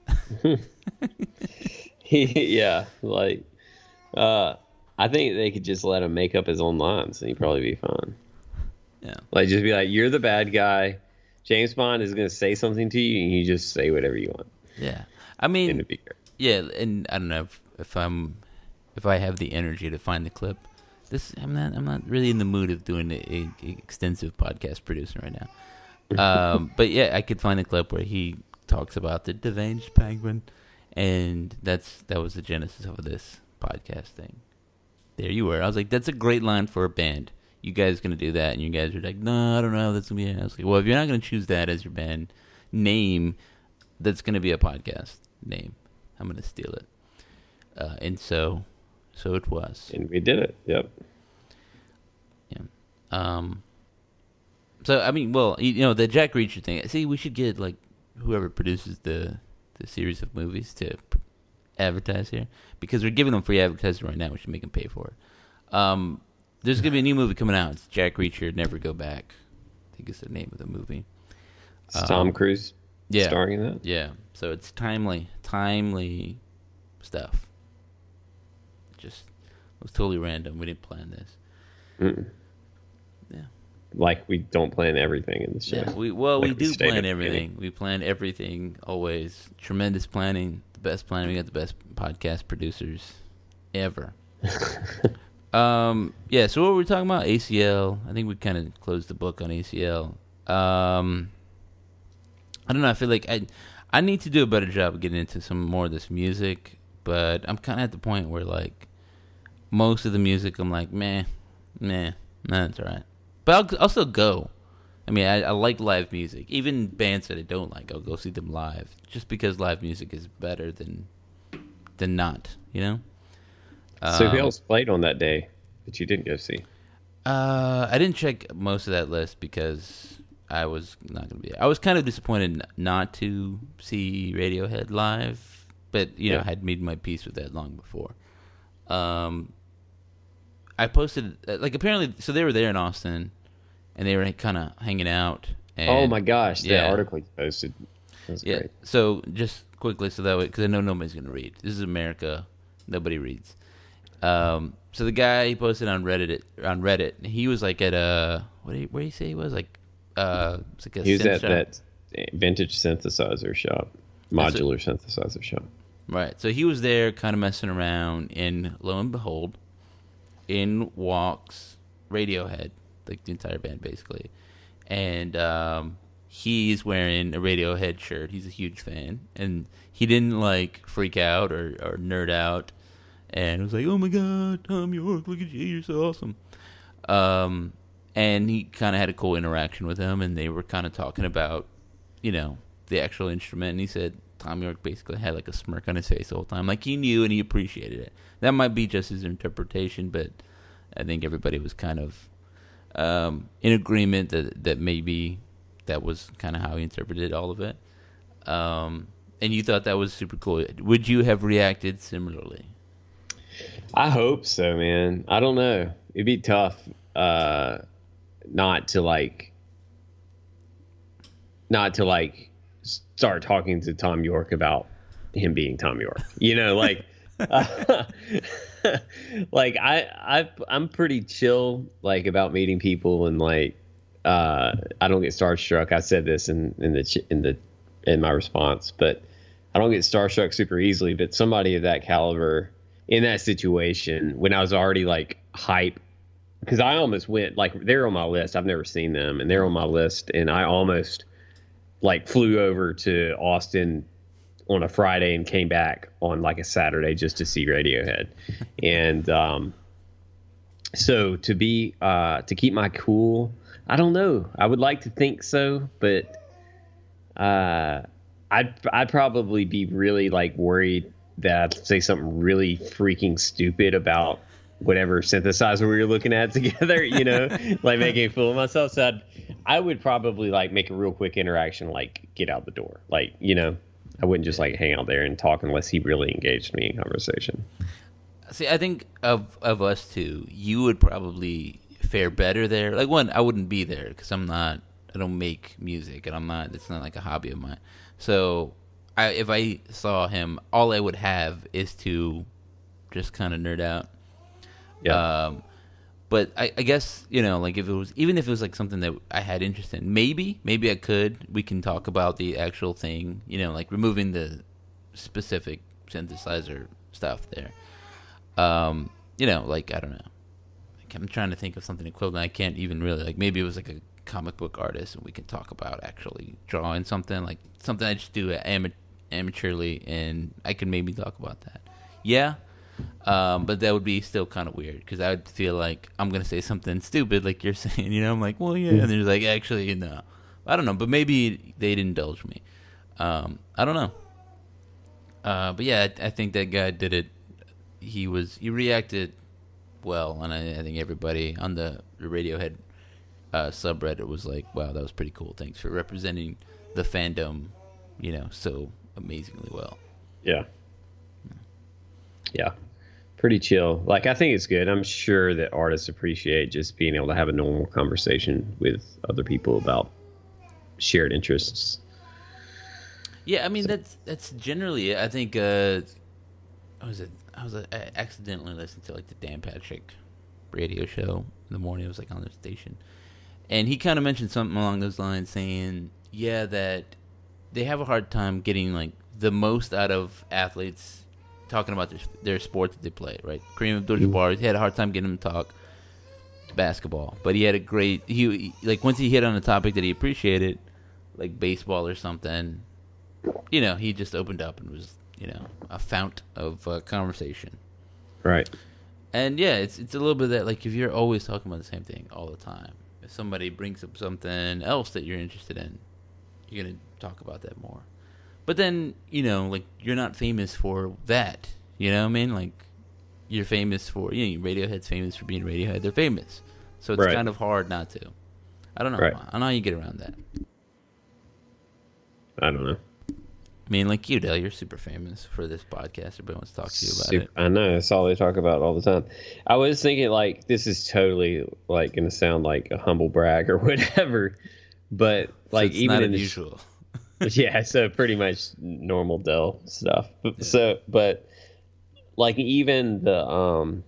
S3: Yeah, like, uh, I think they could just let him make up his own lines, and he'd probably be fine.
S1: Yeah,
S3: like, just be like, you're the bad guy. James Bond is going to say something to you, and you just say whatever you want.
S1: Yeah, I mean, yeah, and I don't know if, if I'm, if I have the energy to find the clip. This, I'm not, I'm not really in the mood of doing an extensive podcast producing right now. Um, but yeah, I could find a clip where he talks about the deranged penguin. And that's that was the genesis of this podcast thing. There you were. I was like, that's a great line for a band. You guys going to do that? And you guys are like, no, I don't know. That's going to be... I was like, well, if you're not going to choose that as your band name, that's going to be a podcast name. I'm going to steal it. Uh, and so, so it was.
S3: And we did it. Yep.
S1: Yeah. Um. So, I mean, well, you know, the Jack Reacher thing. See, we should get, like, whoever produces the... the series of movies to advertise here, because we're giving them free advertising right now. We should make them pay for it. Um, there's going to be a new movie coming out. It's Jack Reacher, Never Go Back. I think it's the name of the movie.
S3: It's um, Tom Cruise
S1: yeah,
S3: starring in that?
S1: Yeah. So it's timely, timely stuff. It just it was totally random. We didn't plan this.
S3: Mm-mm.
S1: Yeah.
S3: Like we don't plan everything in the show.
S1: Yeah, we well
S3: like
S1: we do
S3: we
S1: plan everything. We plan everything always. Tremendous planning, the best planning. We got the best podcast producers ever. um, yeah. So what were we talking about? A C L. I think we kind of closed the book on A C L. Um, I don't know. I feel like I I need to do a better job of getting into some more of this music, but I'm kind of at the point where like most of the music, I'm like, meh, meh, nah, it's all right. But I'll, I'll still go. I mean, I, I like live music. Even bands that I don't like, I'll go see them live. Just because live music is better than than not, you know?
S3: So um, who
S1: Um,
S3: else played on that day that you didn't go see?
S1: Uh, I didn't check most of that list because I was not going to be there. I was kind of disappointed n- not to see Radiohead live but you know,
S3: Yeah.
S1: had made my peace with that long before. Um, I posted uh, like apparently, so they were there in Austin, and they were kind of hanging out. And,
S3: Oh my gosh, that
S1: yeah.
S3: article you posted. That's
S1: Yeah.
S3: great.
S1: So just quickly, so that way, because I know nobody's gonna read. This is America. Nobody reads. Um, so the guy he posted on Reddit on Reddit. He was like at a what? Did he, where did he say he was? Like uh, it's like a
S3: He was
S1: synth
S3: at
S1: shop.
S3: that vintage synthesizer shop,
S1: That's
S3: modular synthesizer shop.
S1: Right. So he was there, kind of messing around, and lo and behold, in walks Radiohead, like the entire band basically, and um, he's wearing a Radiohead shirt. He's a huge fan, and he didn't like freak out or, or nerd out, and was like, "Oh my God, Tom York, look at you, you're so awesome." Um, and he kind of had a cool interaction with him, and they were kind of talking about, you know, the actual instrument. And he said Tom York basically had like a smirk on his face the whole time, like he knew and he appreciated it. That might be just his interpretation, but I think everybody was kind of um, in agreement that that maybe that was kind of how he interpreted all of it. Um, and you thought that was super cool. Would you have reacted similarly?
S3: I hope so, man. I don't know. It'd be tough uh, not to like, not to like start talking to Tom York about him being Tom York. You know, like, uh, like I, I, I'm pretty chill, like about meeting people, and like, uh, I don't get starstruck. I said this in in the ch- in the in my response, but I don't get starstruck super easily. But somebody of that caliber in that situation, when I was already like hype, because I almost went, like, they're on my list. I've never seen them, and they're on my list, and I almost like flew over to Austin on a Friday and came back on like a Saturday just to see Radiohead. And um, so to be uh, to keep my cool, I don't know. I would like to think so, but uh, I'd I'd probably be really like worried that I'd say something really freaking stupid about whatever synthesizer we were looking at together, you know, like making a fool of myself. So I'd, I would probably like make a real quick interaction, like get out the door. Like, you know, I wouldn't just like hang out there and talk unless he really engaged me in conversation.
S1: See, I think of of us two, you would probably fare better there. Like, one, I wouldn't be there because I'm not, I don't make music, and I'm not, it's not like a hobby of mine. So I, if I saw him, all I would have is to just kind of nerd out.
S3: Yeah.
S1: Um, but I, I guess, you know, like if it was, even if it was like something that I had interest in, maybe, maybe I could, we can talk about the actual thing, you know, like removing the specific synthesizer stuff there. Um, you know, like, I don't know. Like, I'm trying to think of something equivalent. I can't even really, like, maybe it was like a comic book artist and we can talk about actually drawing something, like something I just do ama- amateurly, and I can maybe talk about that. Yeah. Um, but that would be still kind of weird because I would feel like I'm going to say something stupid like you're saying, you know, I'm like, well, yeah. And they're like, actually, you know, I don't know, but maybe they'd indulge me. Um, I don't know. Uh, but yeah, I, I think that guy did it. He was, he reacted well. And I, I think everybody on the, the Radiohead uh, subreddit was like, wow, that was pretty cool. Thanks for representing the fandom, you know, so amazingly well.
S3: Yeah. Yeah. Pretty chill. Like, I think it's good. I'm sure that artists appreciate just being able to have a normal conversation with other people about shared interests.
S1: Yeah, I mean,
S3: So-
S1: that's that's generally it. I think, uh, what was it? I was uh, I accidentally listened to like the Dan Patrick radio show in the morning. It was like on the station. And he kind of mentioned something along those lines saying, yeah, that they have a hard time getting like the most out of athletes talking about their, their sport that they play, right? Kareem Abdul-Jabbar, he had a hard time getting him to talk basketball, but he had a great, he, he like once he hit on a topic that he appreciated, like baseball or something, you know, he just opened up and was, you know, a fount of uh, conversation.
S3: Right.
S1: And yeah, it's it's a little bit of that, like if you're always talking about the same thing all the time, if somebody brings up something else that you're interested in, you're going to talk about that more. But then, you know, like, you're not famous for that. You know what I mean? Like, you're famous for, you know, Radiohead's famous for being Radiohead. They're famous. So it's
S3: Right.
S1: kind of hard not to. I don't know.
S3: Right.
S1: I don't know how you get around that.
S3: I don't know.
S1: I mean, like you, Dale, you're super famous for this podcast. Everybody wants to talk to you about
S3: Super,
S1: it.
S3: I know. That's all they talk about all the time. I was thinking, like, this is totally, like, going to sound like a humble brag or whatever. But, like,
S1: so it's
S3: even
S1: not
S3: in the
S1: unusual.
S3: yeah, so pretty much normal Dell stuff. Yeah. So, but like even the um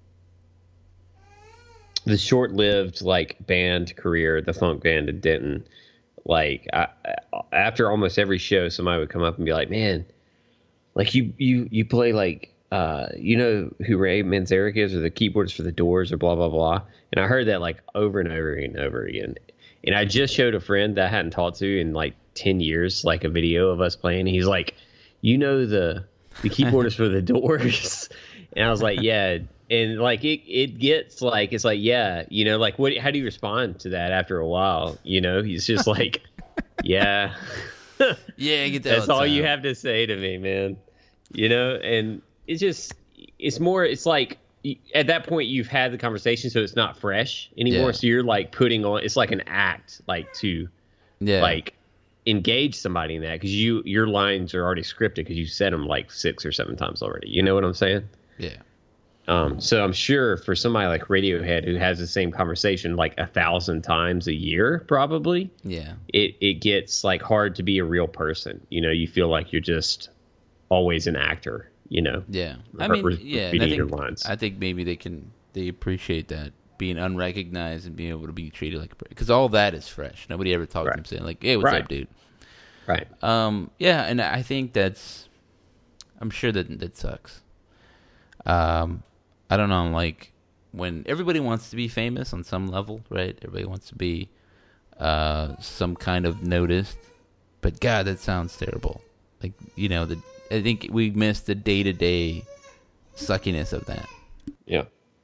S3: the short-lived like band career, the funk band at Denton, like I, after almost every show, somebody would come up and be like, "Man, like you you you play like uh you know who Ray Manzarek is, or the keyboards for the Doors, or blah blah blah." And I heard that like over and over and over again. And I just showed a friend that I hadn't talked to in like ten years, like a video of us playing. He's like, you know, the the keyboardist for the Doors. And I was like, yeah. And like, it, it gets like, it's like, yeah, you know, like what, how do you respond to that after a while? You know, he's just like, yeah,
S1: yeah, I get that.
S3: That's
S1: all,
S3: all you have to say to me, man. You know, and it's just, it's more, it's like, at that point you've had the conversation, so it's not fresh anymore.
S1: Yeah.
S3: So you're like putting on, it's like an act, like to
S1: yeah.
S3: like engage somebody in that, because you your lines are already scripted because you said them like six or seven times already. You know what I'm saying?
S1: Yeah.
S3: Um. So I'm sure for somebody like Radiohead, who has the same conversation like a thousand times a year, probably.
S1: Yeah.
S3: It it gets like hard to be a real person. You know, you feel like you're just always an actor. You know.
S1: Yeah.
S3: Re-
S1: I mean,
S3: re-
S1: yeah. and
S3: repeating
S1: I think,
S3: your lines.
S1: I think maybe they can they appreciate that, being unrecognized and being able to be treated like, because all that is fresh. Nobody ever talks
S3: Right.
S1: to them saying like, "Hey, what's
S3: Right.
S1: up, dude?"
S3: Right.
S1: Um. Yeah, and I think that's. I'm sure that that sucks. Um, I don't know. Like when everybody wants to be famous on some level, right? Everybody wants to be, uh, some kind of noticed. But God, that sounds terrible. Like, you know, the I think we miss the day to day suckiness of that.
S3: Yeah.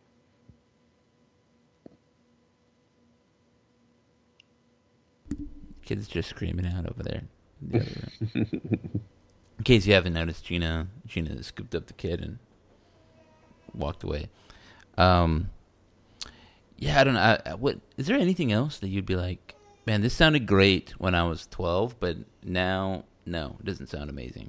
S1: Kids just screaming out over there. In the other room. In case you haven't noticed, Gina Gina scooped up the kid and walked away. Um, yeah, I don't know. I, I, what is there anything else that you'd be like, man, this sounded great when I was twelve, but now, no, it doesn't sound amazing.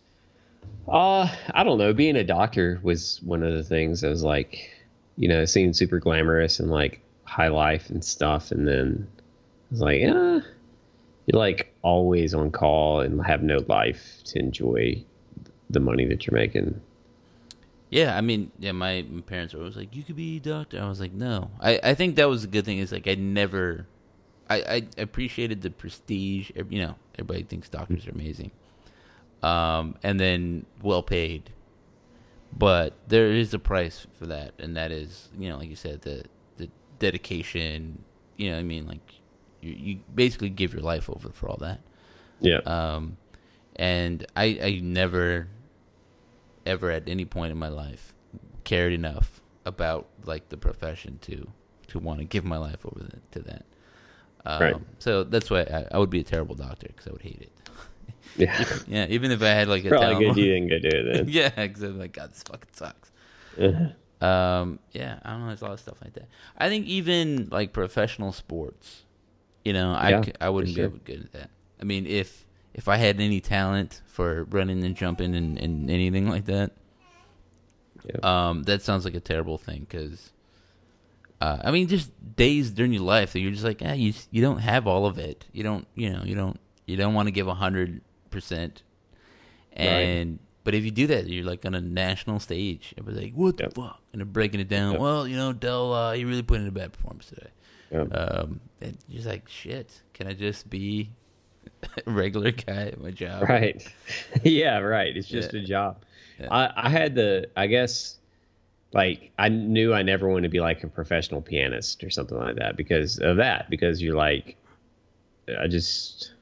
S3: Uh, I don't know. Being a doctor was one of the things that was like, you know, it seemed super glamorous and like high life and stuff. And then I was like, yeah, you're like always on call and have no life to enjoy the money that you're making.
S1: Yeah, I mean, yeah, my, my parents were always like, you could be a doctor. I was like, no. I, I think that was a good thing. Is like, I never, I, I appreciated the prestige. You know, everybody thinks doctors are amazing. Um, and then well paid. But there is a price for that. And that is, you know, like you said, the, the dedication, you know what I mean? Like, you, you basically give your life over for all that.
S3: Yeah.
S1: Um, and I, I never, ever at any point in my life cared enough about like the profession to, to want to give my life over the, to that. Um,
S3: right.
S1: So that's why I, I would be a terrible doctor, because I would hate it.
S3: Yeah.
S1: Yeah. Even if I had like a
S3: Probably
S1: talent-
S3: good you didn't go do it then.
S1: yeah. Because I'm like, God, this fucking sucks.
S3: Uh-huh.
S1: Um, yeah, I don't know. There's a lot of stuff like that. I think even like professional sports, you know, I,
S3: Yeah,
S1: c- I wouldn't
S3: for sure.
S1: be able to get at that. I mean, if if I had any talent for running and jumping and, and anything like that,
S3: Yeah.
S1: um, that sounds like a terrible thing. Because, uh, I mean, just days during your life that you're just like, ah, you you don't have all of it. You don't, you know, you don't you don't want to give a hundred percent. And but if you do that, you're like on a national stage. Everybody's like, "What
S3: Yep.
S1: the fuck?" And they're breaking it down.
S3: Yep.
S1: Well, you know, Dell, uh, you really put in a bad performance today.
S3: Yeah.
S1: Um, and you're just like, "Shit, can I just be a regular guy at my job?"
S3: Right. Yeah, right. It's just
S1: Yeah.
S3: a job.
S1: Yeah.
S3: I, I had the, I guess, like, I knew I never wanted to be like a professional pianist or something like that because of that. Because you're like, I just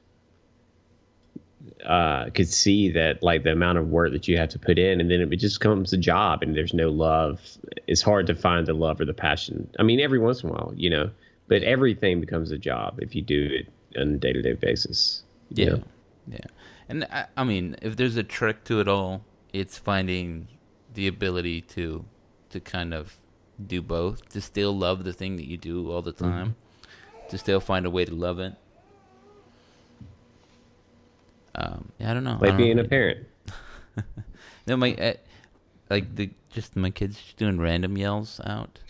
S3: uh, could see that, like, the amount of work that you have to put in, and then it just becomes a job and there's no love. It's hard to find the love or the passion. I mean, every once in a while, you know, but everything becomes a job if you do it on a day-to-day basis. you
S1: Yeah,
S3: know?
S1: yeah. And I, I mean, if there's a trick to it all, it's finding the ability to to kind of do both, to still love the thing that you do all the time, mm-hmm. to still find a way to love it. Um, yeah, I don't know.
S3: Like
S1: I don't
S3: being
S1: know.
S3: a parent.
S1: No, my uh, like the just my kids just doing random yells out.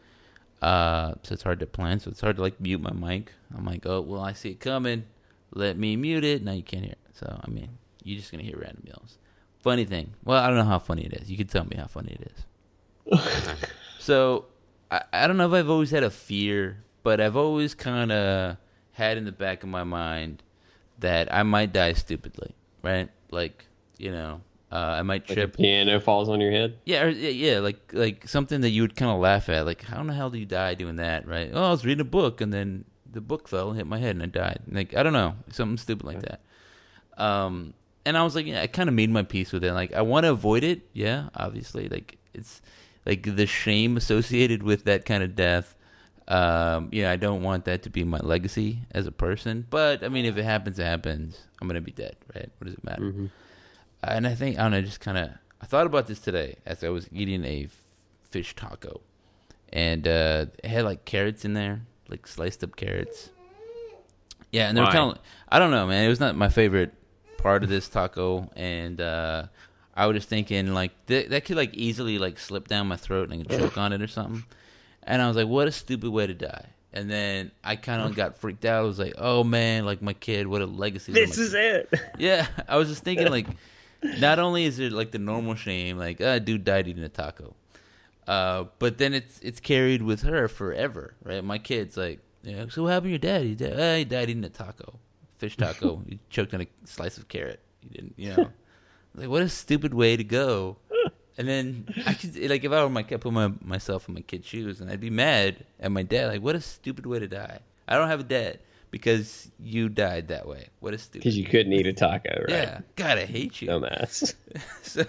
S1: Uh, so it's hard to plan. So it's hard to like mute my mic. I'm like, oh well, I see it coming. Let me mute it. Now you can't hear it. So I mean, you're just gonna hear random yells. Funny thing. Well, I don't know how funny it is. You can tell me how funny it is. So I, I don't know if I've always had a fear, but I've always kind of had in the back of my mind that I might die stupidly, right? Like, you know, uh, I might
S3: Like
S1: trip.
S3: a piano falls on your head.
S1: Yeah, or, yeah, yeah, like like something that you would kind of laugh at. Like, how in the hell do you die doing that, right? Oh, I was reading a book, and then the book fell and hit my head, and I died. Like, I don't know, something stupid like that. Um, and I was like, yeah, I kind of made my peace with it. Like, I want to avoid it, yeah, obviously. Like, it's like the shame associated with that kind of death. Um, yeah, I don't want that to be my legacy as a person. But I mean, if it happens, it happens. I'm gonna be dead, right? What does it matter?
S3: Mm-hmm.
S1: And I think I don't know. Just kind of, I thought about this today as I was eating a f- fish taco, and uh, it had like carrots in there, like sliced up carrots. Yeah, and they were
S3: Why?
S1: kind of, I don't know, man. It was not my favorite part of this taco, and uh, I was just thinking like th- that could like easily like slip down my throat and I could choke on it or something. And I was like, what a stupid way to die. And then I kind of got freaked out. I was like, oh man, like my kid, what a legacy.
S3: This is it.
S1: Yeah, I was just thinking like, not only is it like the normal shame, like, ah, dude died eating a taco, uh, but then it's it's carried with her forever, right? My kid's like, yeah, so what happened to your dad? He died, ah, he died eating a taco, fish taco. He choked on a slice of carrot. He didn't, you know, like what a stupid way to go. And then I could like if I were my kid, put my, myself in my kid's shoes, and I'd be mad at my dad. Like, what a stupid way to die. I don't have a dad because you died that way. What a stupid.
S3: Because you couldn't eat a taco, right?
S1: Yeah, God, I hate you.
S3: Dumbass.
S1: so,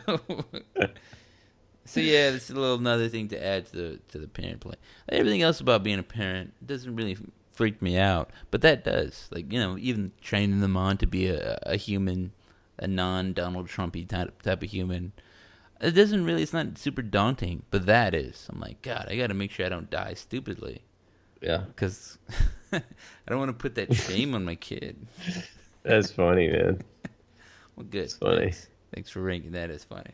S1: so yeah, this is a little another thing to add to the to the parent play. Everything else about being a parent doesn't really freak me out, but that does. Like, you know, even training them on to be a, a human, a non-Donald Trumpy type type of human. It doesn't really, it's not super daunting, but that is. I'm like, God, I got to make sure I don't die stupidly.
S3: Yeah.
S1: Because I don't want to put that shame on my kid.
S3: That's funny, man.
S1: Well, good.
S3: It's funny.
S1: Thanks. Thanks for ranking that as funny.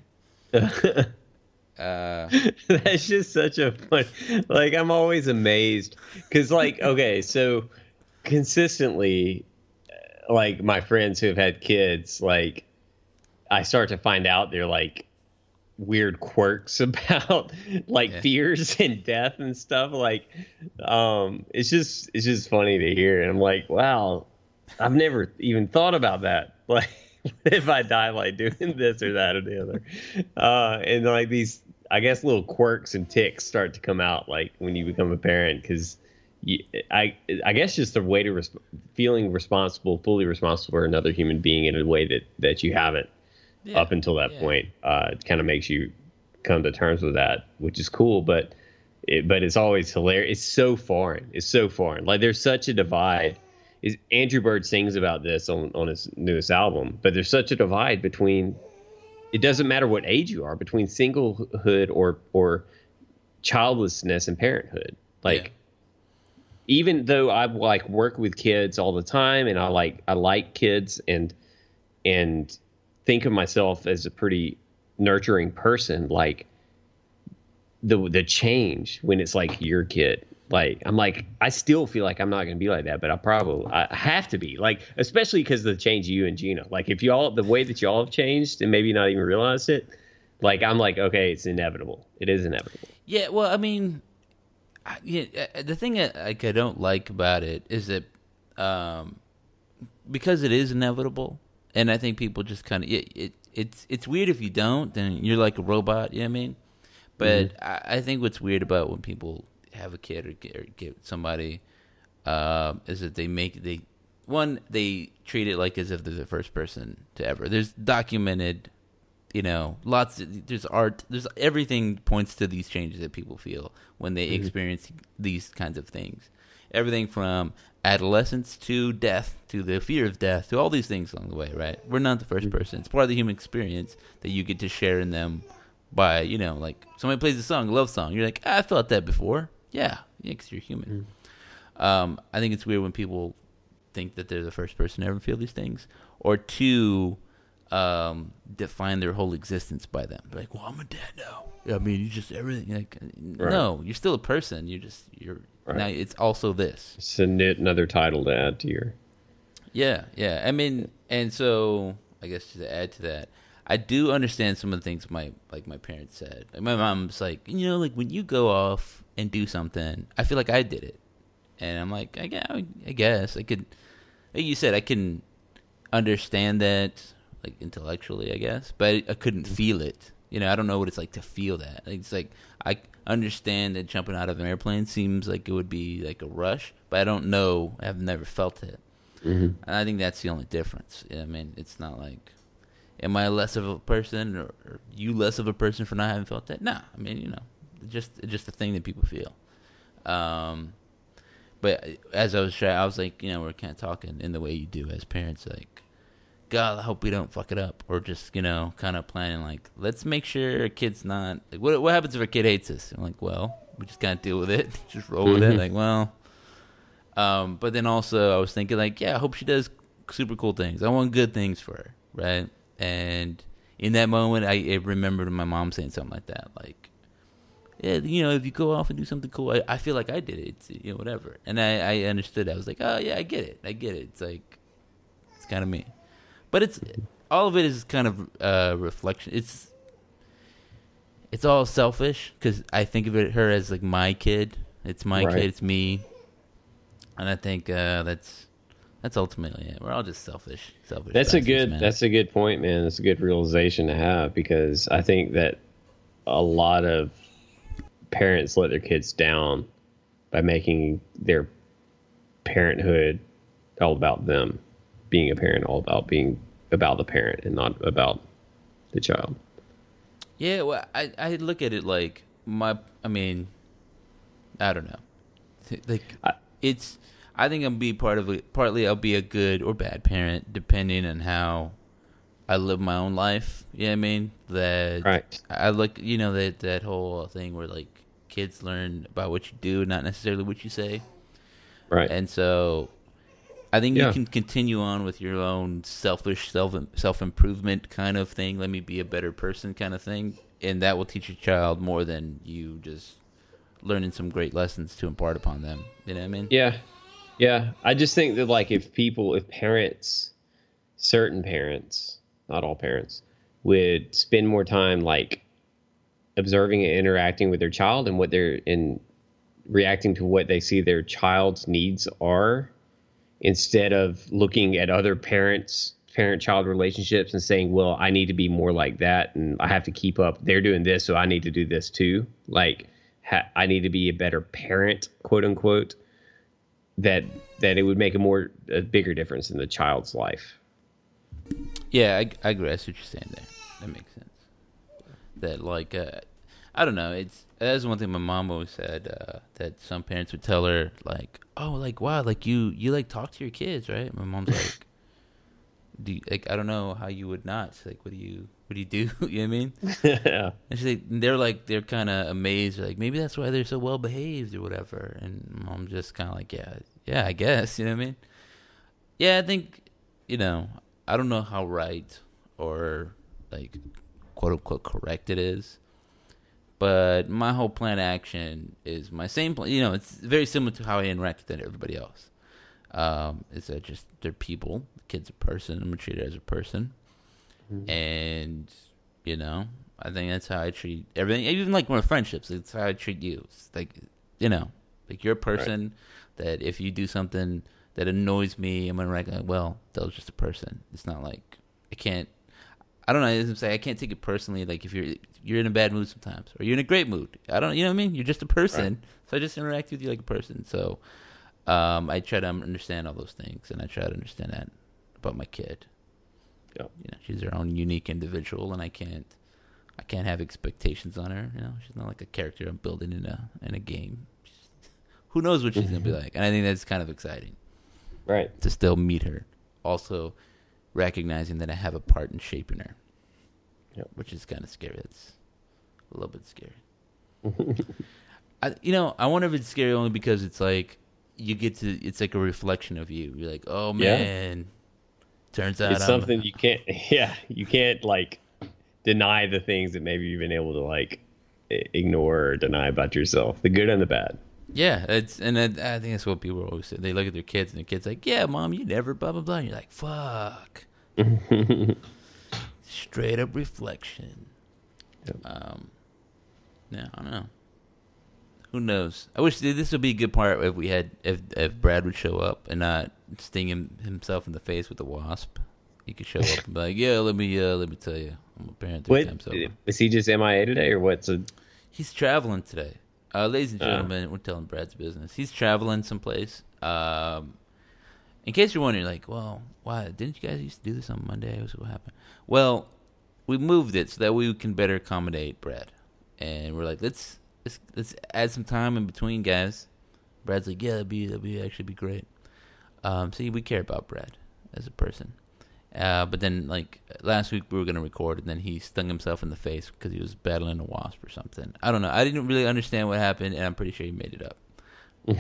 S1: Uh,
S3: That's just such a fun. Like, I'm always amazed. Because, like, okay, so consistently, like, my friends who have had kids, like, I start to find out they're, like, weird quirks about like
S1: yeah.
S3: fears and death and stuff. Like, um, it's just it's just funny to hear. And I'm like, wow, I've never even thought about that. Like, if I die like doing this or that or the other, uh, and like these, I guess, little quirks and tics start to come out like when you become a parent because. I I guess just a way to res- feeling responsible, fully responsible for another human being in a way that, that you haven't. Yeah, up until that yeah. point, uh, it kind of makes you come to terms with that, which is cool. But it, but it's always hilarious. It's so foreign. It's so foreign. Like there's such a divide. Is Andrew Bird sings about this on, on his newest album. But there's such a divide between. It doesn't matter what age you are between singlehood or or childlessness and parenthood. Like yeah. even though I like work with kids all the time and I like I like kids and and. think of myself as a pretty nurturing person, like the the change when it's like your kid. Like I'm like I still feel like I'm not going to be like that, but I probably I have to be like, especially because of the change you and Gina. Like if y'all the way that y'all have changed and maybe not even realized it, like I'm like okay, it's inevitable. It is inevitable.
S1: Yeah, well, I mean, I, yeah, the thing that like I don't like about it is that um, because it is inevitable. And I think people just kind of it, it. It's it's weird if you don't, then you're like a robot. You know what I mean? But mm-hmm. I, I think what's weird about when people have a kid or get, or get somebody uh, is that they make they one they treat it like as if they're the first person to ever. There's documented, you know, lots. Of, there's art. There's everything points to these changes that people feel when they mm-hmm. experience these kinds of things. Everything from adolescence to death, to the fear of death, to all these things along the way, right? We're not the first person. It's part of the human experience that you get to share in them by, you know, like somebody plays a song, a love song. You're like, I felt that before. Yeah, yeah, because you're human. Mm. Um, I think it's weird when people think that they're the first person to ever feel these things. Or two, um, define their whole existence by them. Like, well, I'm a dad now. I mean, you just everything. Like, right. No, you're still a person. You just you're right. Now. It's also this.
S3: It's another title to add to your.
S1: Yeah, yeah. I mean, and so I guess to add to that, I do understand some of the things my like my parents said. Like my mom's like, you know, like when you go off and do something, I feel like I did it, and I'm like, I guess, I guess I could. Like you said, I can understand that. Like intellectually, I guess, but I couldn't feel it. You know, I don't know what it's like to feel that. It's like I understand that jumping out of an airplane seems like it would be like a rush, but I don't know. I've never felt it, mm-hmm. and I think that's the only difference. I mean, it's not like, am I less of a person or, or you less of a person for not having felt that? No, I mean, you know, it's just it's just a thing that people feel. Um, but as I was trying, I was like, you know, we're kind of talking in the way you do as parents, like. God, I hope we don't fuck it up, or just you know, kind of planning like, let's make sure a kid's not. Like, what what happens if a kid hates us? I'm like, well, we just gotta deal with it, just roll with mm-hmm. it. Like, well, um, but then also I was thinking like, yeah, I hope she does super cool things. I want good things for her, right? And in that moment, I, I remembered my mom saying something like that, like, yeah, you know, if you go off and do something cool, I, I feel like I did it, it's, you know, whatever. And I, I understood. I was like, oh yeah, I get it, I get it. It's like, it's kind of me. But it's all of it is kind of uh, reflection. It's it's all selfish because I think of it her as like my kid. It's my right. kid. It's me, and I think uh, that's that's ultimately it. We're all just selfish. Selfish.
S3: That's a good. Man. That's a good point, man. That's a good realization to have because I think that a lot of parents let their kids down by making their parenthood all about them. Being a parent, all about being about the parent and not about the child.
S1: Yeah, well, I, I look at it like my, I mean, I don't know. Like, I, it's, I think I'll be part of it, partly I'll be a good or bad parent, depending on how I live my own life. You know what I mean? That,
S3: right.
S1: I look, you know, that, that whole thing where, like, kids learn about what you do, not necessarily what you say.
S3: Right.
S1: And so I think
S3: yeah.
S1: you can continue on with your own selfish self self improvement kind of thing. Let me be a better person kind of thing, and that will teach your child more than you just learning some great lessons to impart upon them. You know what I mean?
S3: Yeah, yeah. I just think that like if people, if parents, certain parents, not all parents, would spend more time like observing and interacting with their child and what they're in reacting to what they see their child's needs are. Instead of looking at other parents, parent-child relationships and saying, well, I need to be more like that and I have to keep up. They're doing this, so I need to do this too. Like, ha- I need to be a better parent, quote unquote, that that it would make a more, a bigger difference in the child's life.
S1: Yeah, I, I agree. That's what you're saying there. That makes sense. That, like, uh, I don't know. It's that's one thing my mom always said, uh, that some parents would tell her, like, oh, like, wow, like, you, you like, talk to your kids, right? My mom's like, do you, like, I don't know how you would not. She's like, what do you, what do you do? You know what I mean?
S3: Yeah.
S1: And she's like, they're like, they're kind of amazed. Like, maybe that's why they're so well behaved or whatever. And mom's just kind of like, yeah, yeah, I guess. You know what I mean? Yeah, I think, you know, I don't know how right or, like, quote unquote correct it is. But my whole plan of action is my same plan. You know, it's very similar to how I interact with everybody else. Um, is that just they're people. The kid's a person. I'm going to treat it as a person. Mm-hmm. And, you know, I think that's how I treat everything. Even like my friendships, it's how I treat you. It's like, you know, like you're a person right. that if you do something that annoys me, I'm going to recognize, well, that was just a person. It's not like I can't. I don't know. I say I can't take it personally. Like if you're you're in a bad mood sometimes, or you're in a great mood. I don't. You know what I mean? You're just a person. Right. So I just interact with you like a person. So um, I try to understand all those things, and I try to understand that about my kid.
S3: Yeah.
S1: You know, she's her own unique individual, and I can't. I can't have expectations on her. You know, she's not like a character I'm building in a in a game. She's, who knows what she's gonna be like? And I think that's kind of exciting.
S3: Right.
S1: To still meet her. Also, recognizing that I have a part in shaping her,
S3: yep.
S1: which is kind of scary. It's a little bit scary. I, you know, I wonder if it's scary only because it's like you get to. It's like a reflection of you. You're like, oh man, yeah. Turns out
S3: it's
S1: I'm,
S3: something you can't. Yeah, you can't like deny the things that maybe you've been able to like ignore or deny about yourself, the good and the bad.
S1: Yeah, it's and I, I think that's what people always say. They look at their kids and the kids like, "Yeah, mom, you never blah blah blah." And you're like, "Fuck." Straight up reflection.
S3: Yep.
S1: Um, yeah, I don't know. Who knows? I wish this would be a good part if we had if if Brad would show up and not sting him, himself in the face with a wasp. He could show up and be like, "Yeah, let me uh, let me tell you, I'm a parent three
S3: Wait,
S1: times over."
S3: is he just M I A today or what's a?
S1: He's traveling today. Uh, ladies and
S3: Uh.
S1: gentlemen, we're telling Brad's business. He's traveling someplace. Um, in case you're wondering, like, well, why didn't you guys used to do this on Monday? What happened? Well, we moved it so that we can better accommodate Brad, and we're like, let's let's let's add some time in between, guys. Brad's like, yeah, that'd be that'd be actually be great. Um, see, we care about Brad as a person. Uh, but then, like, last week we were going to record, and then he stung himself in the face because he was battling a wasp or something. I don't know. I didn't really understand what happened, and I'm pretty sure he made it up.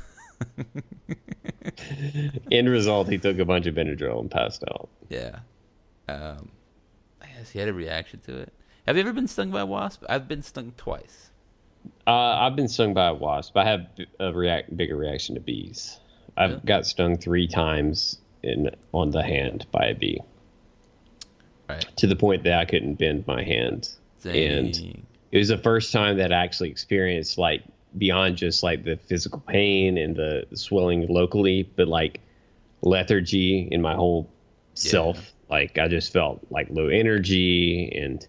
S3: End result, he took a bunch of Benadryl and passed out.
S1: Yeah. Um, I guess he had a reaction to it. Have you ever been stung by a wasp? I've been stung twice.
S3: Uh, I've been stung by a wasp. I have a react bigger reaction to bees. I've
S1: Really?
S3: got stung three times in on the hand by a bee.
S1: Right.
S3: To the point that I couldn't bend my hand. And
S1: Dang.
S3: it was the first time that I actually experienced like beyond just like the physical pain and the swelling locally, but like lethargy in my whole self.
S1: Yeah.
S3: Like I just felt like low energy and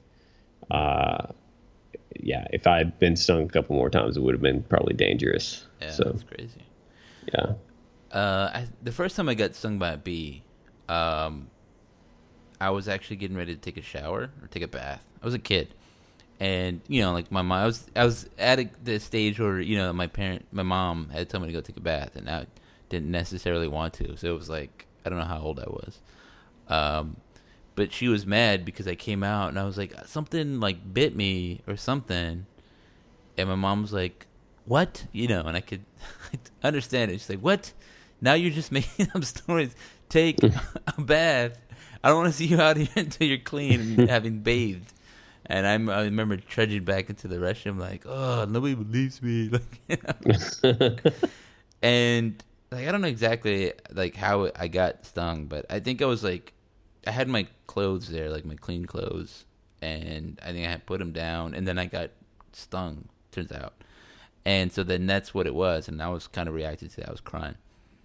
S3: uh yeah, if I had been stung a couple more times, it would have been probably dangerous.
S1: Yeah,
S3: so
S1: that's crazy.
S3: yeah.
S1: Uh, I, the first time I got stung by a bee, um, I was actually getting ready to take a shower or take a bath. I was a kid, and you know, like my mom, I was I was at a, the stage where you know my parent, my mom had told me to go take a bath, and I didn't necessarily want to. So it was like I don't know how old I was, um, but she was mad because I came out and I was like something like bit me or something, and my mom was like, "What?" You know, and I could understand it. She's like, "What? Now you're just making up stories. Take a bath. I don't want to see you out here until you're clean and having bathed." And I'm, I remember trudging back into the restroom like, "Oh, nobody believes me." Like, you know? And like I don't know exactly like how I got stung, but I think I was like, I had my clothes there, like my clean clothes, and I think I had put them down, and then I got stung. Turns out, and so then that's what it was, and I was kind of reacting to that. I was crying.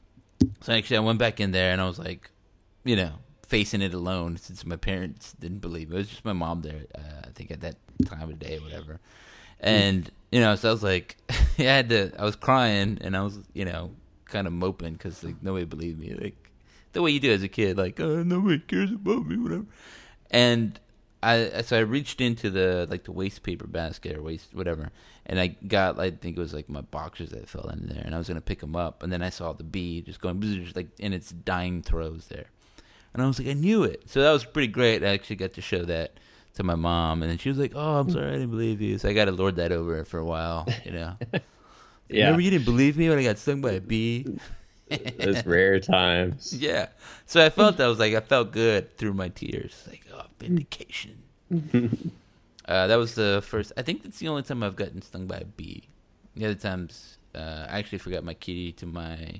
S1: So actually, I went back in there, and I was like, you know, facing it alone since my parents didn't believe it. It was just my mom there, uh, I think, at that time of day or whatever. And, you know, so I was like, I had to, I was crying, and I was, you know, kind of moping because, like, nobody believed me. Like, the way you do as a kid, like, oh, nobody cares about me, whatever. And I, so I reached into the, like, the waste paper basket or waste, whatever, and I got, I think it was, like, my boxers that fell in there, and I was going to pick them up, and then I saw the bee just going, just like, in its dying throes there. And I was like, I knew it. So that was pretty great. I actually got to show that to my mom, and then she was like, "Oh, I'm sorry, I didn't believe you." So I got to lord that over her for a while, you know.
S3: Yeah.
S1: Remember you didn't believe me when I got stung by a bee?
S3: Those rare times.
S1: Yeah. So I felt that was like I felt good through my tears, like oh, vindication. uh, that was the first. I think that's the only time I've gotten stung by a bee. The other times, uh, I actually forgot my key to my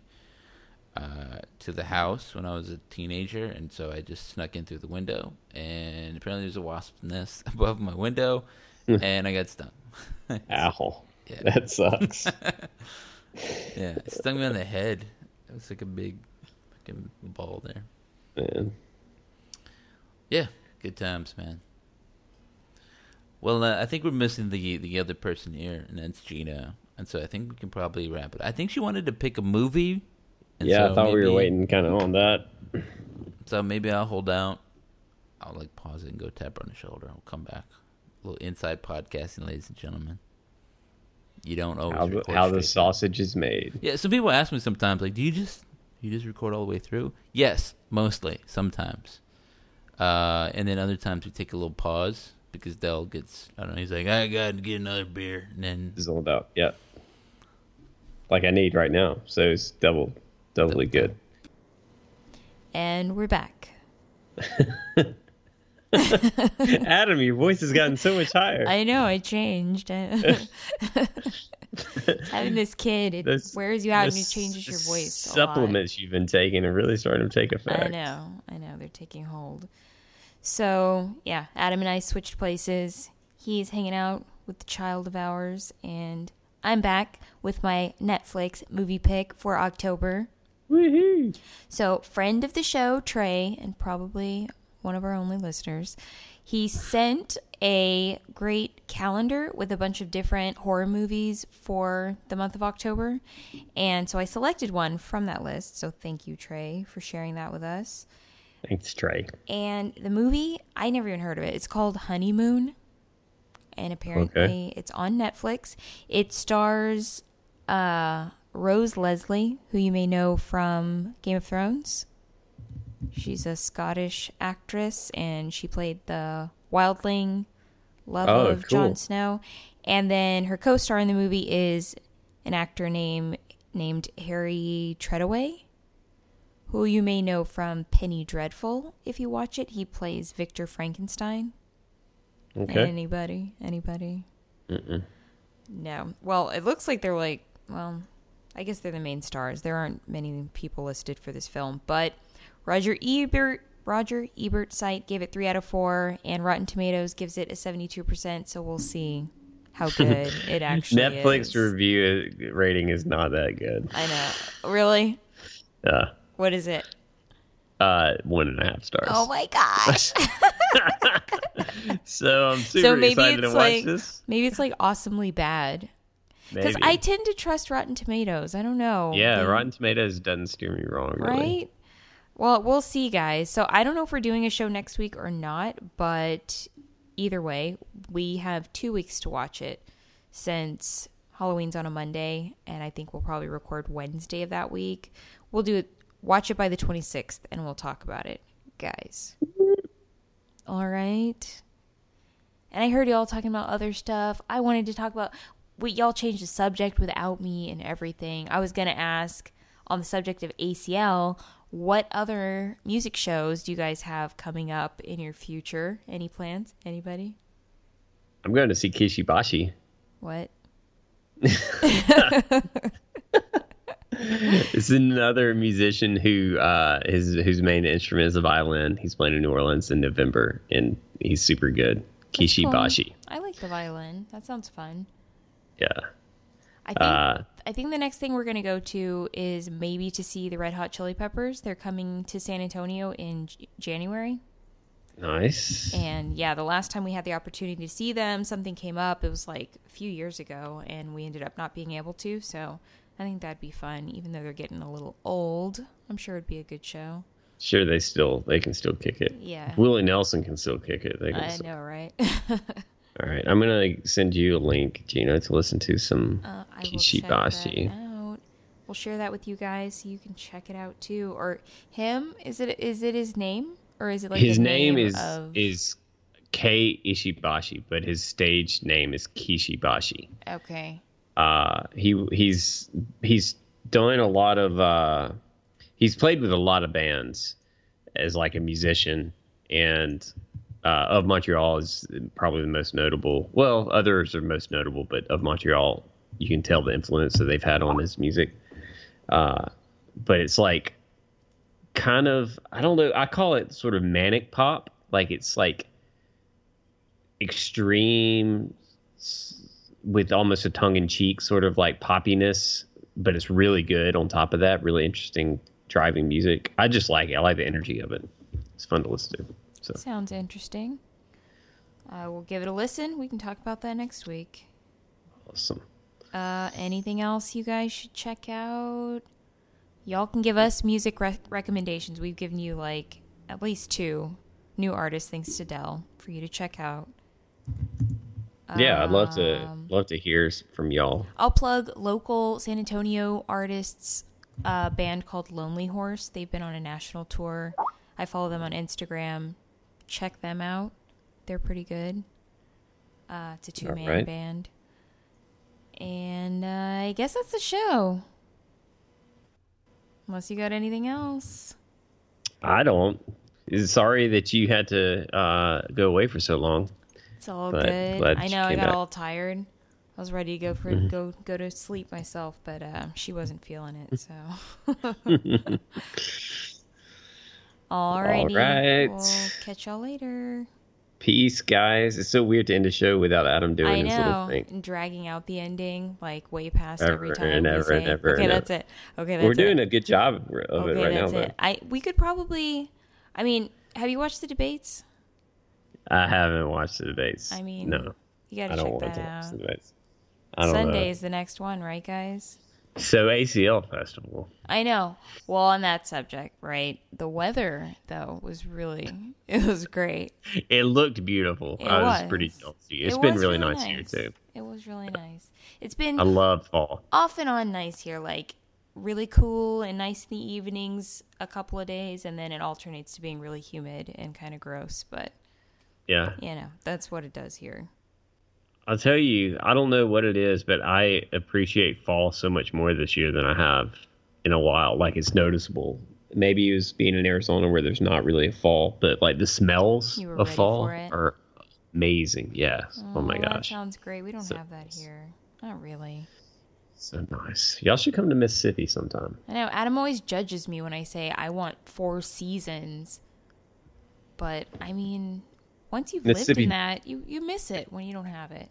S1: uh, to the house when I was a teenager, and so I just snuck in through the window, and apparently there's a wasp's nest above my window, and I got stung.
S3: Ow.
S1: Yeah.
S3: That sucks.
S1: Yeah, it stung me on the head. It was like a big fucking ball there.
S3: Man.
S1: Yeah, good times, man. Well, uh, I think we're missing the the other person here, and that's Gina. And so I think we can probably wrap it. I think she wanted to pick a movie. And
S3: Yeah,
S1: so
S3: I thought we
S1: maybe-
S3: were waiting kind of on that.
S1: So maybe I'll hold out. I'll like pause it and go tap her on the shoulder. I'll come back. A little inside podcasting, ladies and gentlemen. You don't always
S3: How the,
S1: record
S3: how the
S1: straight.
S3: sausage is made.
S1: Yeah, some people ask me sometimes, like, do you just you just record all the way through? Yes, mostly, sometimes. Uh, and then other times we take a little pause because Dell gets, I don't know, he's like, I got to get another beer. And then,
S3: It's all about, yeah. Like I need right now. So it's double, doubly
S1: Double.
S3: good.
S4: And we're back.
S3: Adam, your voice has gotten so much higher.
S4: I know, I changed. Having this kid, it
S3: This-
S4: wears you out and
S3: the
S4: it changes your voice. a lot.
S3: Supplements you've been taking are really starting to take effect.
S4: I know, I know, they're taking hold. So, yeah, Adam and I switched places. He's hanging out with the child of ours, and I'm back with my Netflix movie pick for October.
S3: Woohoo!
S4: So, friend of the show, Trey, and probably one of our only listeners, he sent a great calendar with a bunch of different horror movies for the month of October. And so I selected one from that list. So thank you, Trey, for sharing that with us.
S3: Thanks, Trey.
S4: And the movie, I never even heard of it. It's called Honeymoon. And apparently
S3: Okay.
S4: it's on Netflix. It stars uh, Rose Leslie, who you may know from Game of Thrones. She's a Scottish actress, and she played the wildling love
S3: Oh,
S4: of
S3: cool.
S4: Jon Snow. And then her co-star in the movie is an actor named named Harry Treadaway, who you may know from Penny Dreadful. If you watch it, he plays Victor Frankenstein.
S3: Okay.
S4: Anybody? Anybody?
S3: Mm-mm.
S4: No. Well, it looks like they're like, well, I guess they're the main stars. There aren't many people listed for this film, but Roger Ebert Roger Ebert's site gave it three out of four, and Rotten Tomatoes gives it a seventy-two percent, so we'll see how good it actually
S3: Netflix
S4: is.
S3: review rating is not that good.
S4: I know. Really?
S3: Uh,
S4: What is it?
S3: uh, one and a half stars.
S4: Oh my gosh.
S3: So I'm super
S4: so maybe
S3: excited
S4: it's
S3: to watch
S4: like
S3: this.
S4: maybe it's like awesomely bad. Because
S3: Maybe.
S4: I tend to trust Rotten Tomatoes. I don't know.
S3: yeah,
S4: They-
S3: Rotten Tomatoes doesn't steer me wrong, really.
S4: Right? Well, we'll see, guys. So I don't know if we're doing a show next week or not, but either way, we have two weeks to watch it since Halloween's on a Monday, and I think we'll probably record Wednesday of that week. We'll do it, watch it by the twenty-sixth, and we'll talk about it, guys. All right. And I heard y'all talking about other stuff. I wanted to talk about, we y'all changed the subject without me and everything. I was going to ask on the subject of A C L, what other music shows do you guys have coming up in your future? Any plans? Anybody?
S3: I'm going to see Kishibashi.
S4: What?
S3: It's another musician who uh, his whose main instrument is the violin. He's playing in New Orleans in November, and he's super good.
S4: That's cool.
S3: Kishibashi.
S4: I like the violin. That sounds fun.
S3: Yeah.
S4: I think
S3: Uh,
S4: I think the next thing we're going to go to is maybe to see the Red Hot Chili Peppers. They're coming to San Antonio in J- January.
S3: Nice.
S4: And yeah, the last time we had the opportunity to see them, something came up. It was like a few years ago, and we ended up not being able to. So I think that'd be fun, even though they're getting a little old. I'm sure it'd be a good show.
S3: Sure, they still they can still kick it.
S4: Yeah.
S3: Willie Nelson can still kick it. They can
S4: I
S3: still-
S4: know, right?
S3: All right, I'm gonna send you a link, Gina, to listen to some
S4: Uh, I will check
S3: Kishibashi.
S4: that out. We'll share that with you guys so you can check it out too. Or him? Is it is it his name or is it like
S3: His
S4: a
S3: name, is
S4: of...
S3: is Kei Ishibashi, but his stage name is Kishibashi.
S4: Okay.
S3: Uh, he he's he's done a lot of uh, he's played with a lot of bands as like a musician, and uh, of Montreal is probably the most notable. Well, others are most notable, but of Montreal, you can tell the influence that they've had on his music. Uh, but it's like kind of, I don't know, I call it sort of manic pop. Like it's like extreme with almost a tongue-in-cheek sort of like poppiness, but it's really good on top of that. Really interesting driving music. I just like it. I like the energy of it. It's fun to listen to. So
S4: Sounds interesting. I will give it a listen. We can talk about that next week.
S3: awesome.
S4: Uh, anything else you guys should check out? Y'all can give us music re- recommendations. We've given you like at least two new artists, thanks to Dell, for you to check out.
S3: Yeah, I'd love to
S4: Um,
S3: love to hear s- from y'all.
S4: I'll plug local San Antonio artists, a band called Lonely Horse. They've been on a national tour. I follow them on Instagram. Check them out. They're pretty good. Uh, it's a two-man
S3: Alright.
S4: band. And uh, I guess that's the show. Unless you got anything else.
S3: I don't. Sorry that you had to uh, go away for so long.
S4: It's all
S3: but
S4: good.
S3: glad
S4: I
S3: you
S4: know I
S3: came
S4: got
S3: back.
S4: all tired. I was ready to go for
S3: Mm-hmm.
S4: go go to sleep myself, but uh, she wasn't feeling it. So, alrighty,
S3: All right.
S4: we'll catch y'all later.
S3: Peace, guys. It's so weird to end a show without Adam doing
S4: I
S3: his little
S4: know,
S3: thing.
S4: and dragging out the ending like way past
S3: Ever
S4: every time
S3: and
S4: we
S3: ever
S4: say,
S3: and ever
S4: okay,
S3: and
S4: that's
S3: ever.
S4: it. Okay, that's
S3: We're doing
S4: it.
S3: a good job of
S4: okay,
S3: it right now,
S4: that's
S3: though.
S4: it. I we could probably. I mean, have you watched the debates?
S3: I haven't watched the debates.
S4: I mean,
S3: no,
S4: you
S3: I
S4: gotta
S3: don't
S4: check
S3: want
S4: that
S3: to watch
S4: out.
S3: the debates. I don't
S4: Sunday is the next one, right, guys?
S3: know. So A C L Festival.
S4: I know. Well, on that subject, right? The weather, though, was really, it was great.
S3: It looked beautiful.
S4: It
S3: I was,
S4: was.
S3: pretty jealous. It's
S4: It
S3: been
S4: was
S3: really
S4: really
S3: nice, here,
S4: nice.
S3: too.
S4: It was really nice. It's been
S3: I love fall.
S4: off and on nice here, like really cool and nice in the evenings a couple of days, and then it alternates to being really humid and kind of gross. But,
S3: Yeah.
S4: you know, that's what it does here.
S3: I'll tell you, I don't know what it is, but I appreciate fall so much more this year than I have in a while. Like, it's noticeable. Maybe it was being in Arizona where there's not really a fall, but like the smells
S4: You were
S3: of
S4: ready
S3: fall
S4: for it?
S3: are amazing. Yes. Oh, my
S4: That
S3: gosh.
S4: sounds great. We don't
S3: So
S4: have that
S3: nice.
S4: here. Not really.
S3: So nice. Y'all should come to Mississippi sometime.
S4: I know Adam always judges me when I say I want four seasons, but I mean, once you've lived
S3: Mississippi-
S4: in that, you you miss it when you don't have it.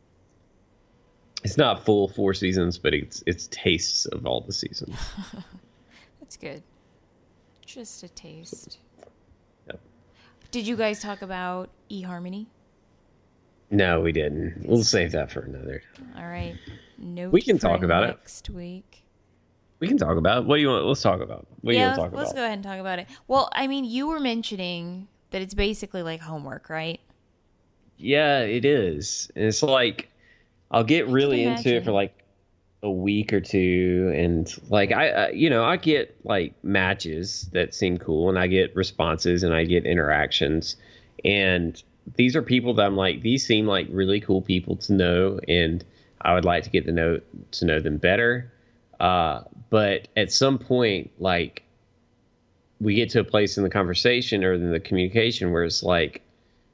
S3: It's not full four seasons, but it's it's tastes of all the seasons.
S4: That's good. Just a taste.
S3: Yep.
S4: Did you guys talk about eHarmony?
S3: No, we didn't. We'll save that for another.
S4: All right. Note
S3: We can
S4: for
S3: talk about it.
S4: next week.
S3: We can talk about it. What do you want? Let's talk about. What do you
S4: yeah,
S3: want to
S4: let's,
S3: talk
S4: let's
S3: about?
S4: go ahead and talk about it. Well, I mean, you were mentioning that it's basically like homework, right?
S3: Yeah, it is. And it's like I'll get really into it
S4: imagine.
S3: for like a week or two, and like I, uh, you know, I get like matches that seem cool, and I get responses, and I get interactions, and these are people that I'm like, these seem like really cool people to know, and I would like to get to know to know them better. Uh, but at some point, like we get to a place in the conversation or in the communication where it's like,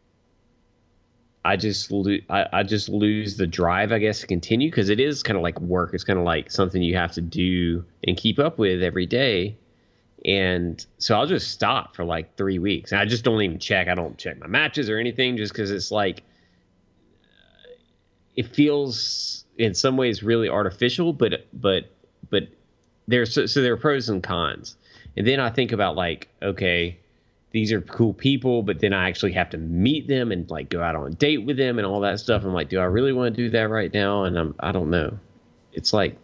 S3: I just lo- I, I just lose the drive, I guess, to continue, because it is kind of like work. It's kind of like something you have to do and keep up with every day. And so I'll just stop for like three weeks. And I just don't even check. I don't check my matches or anything, just because it's like it feels in some ways really artificial. But but but there's so, so there are pros and cons. And then I think about like, okay, these are cool people, but then I actually have to meet them and like go out on a date with them and all that stuff. I'm like, do I really want to do that right now? And I'm, I don't know. It's like,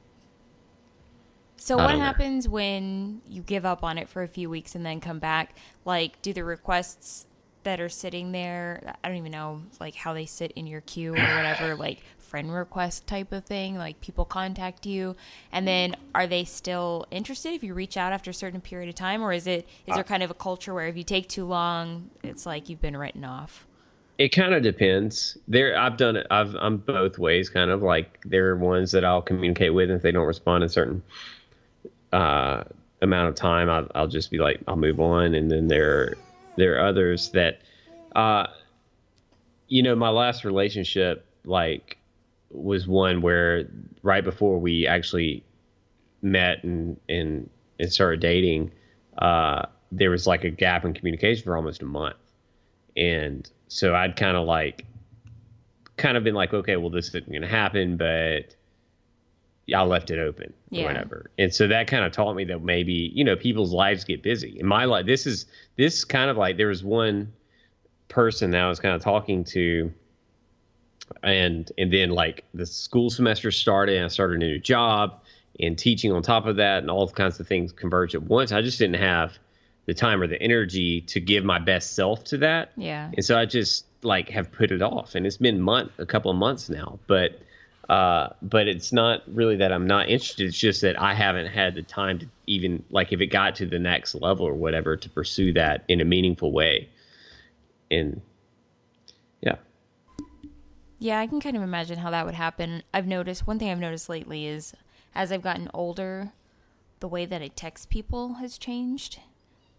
S4: So
S3: I
S4: what
S3: don't know.
S4: happens when you give up on it for a few weeks and then come back? Like, do the requests that are sitting there, I don't even know, like, how they sit in your queue or whatever, like, friend request type of thing? Like, people contact you, and then are they still interested if you reach out after a certain period of time? Or is it, is there kind of a culture where if you take too long, it's like you've been written off?
S3: it kind of depends. There, I've done it. I've, I'm both ways, kind of like there are ones that I'll communicate with, and if they don't respond in a certain uh, amount of time, I'll, I'll just be like, I'll move on. And then there are, there are others that, uh, you know, my last relationship, like, was one where right before we actually met and, and, and started dating, uh, there was like a gap in communication for almost a month. And so I'd kind of like, kind of been like, okay, well, this isn't going to happen, but I left it open
S4: Yeah.
S3: or whatever. And so that kind of taught me that maybe, you know, people's lives get busy. In my life, this is, this kind of like, there was one person that I was kind of talking to, and, and then like the school semester started, and I started a new job and teaching on top of that, and all kinds of things converged at once. I just didn't have the time or the energy to give my best self to that.
S4: Yeah.
S3: And so I just like have put it off, and it's been month, a couple of months now, but, uh, but it's not really that I'm not interested. It's just that I haven't had the time to even like, if it got to the next level or whatever, to pursue that in a meaningful way. And yeah.
S4: Yeah, I can kind of imagine how that would happen. I've noticed, one thing I've noticed lately is as I've gotten older, the way that I text people has changed.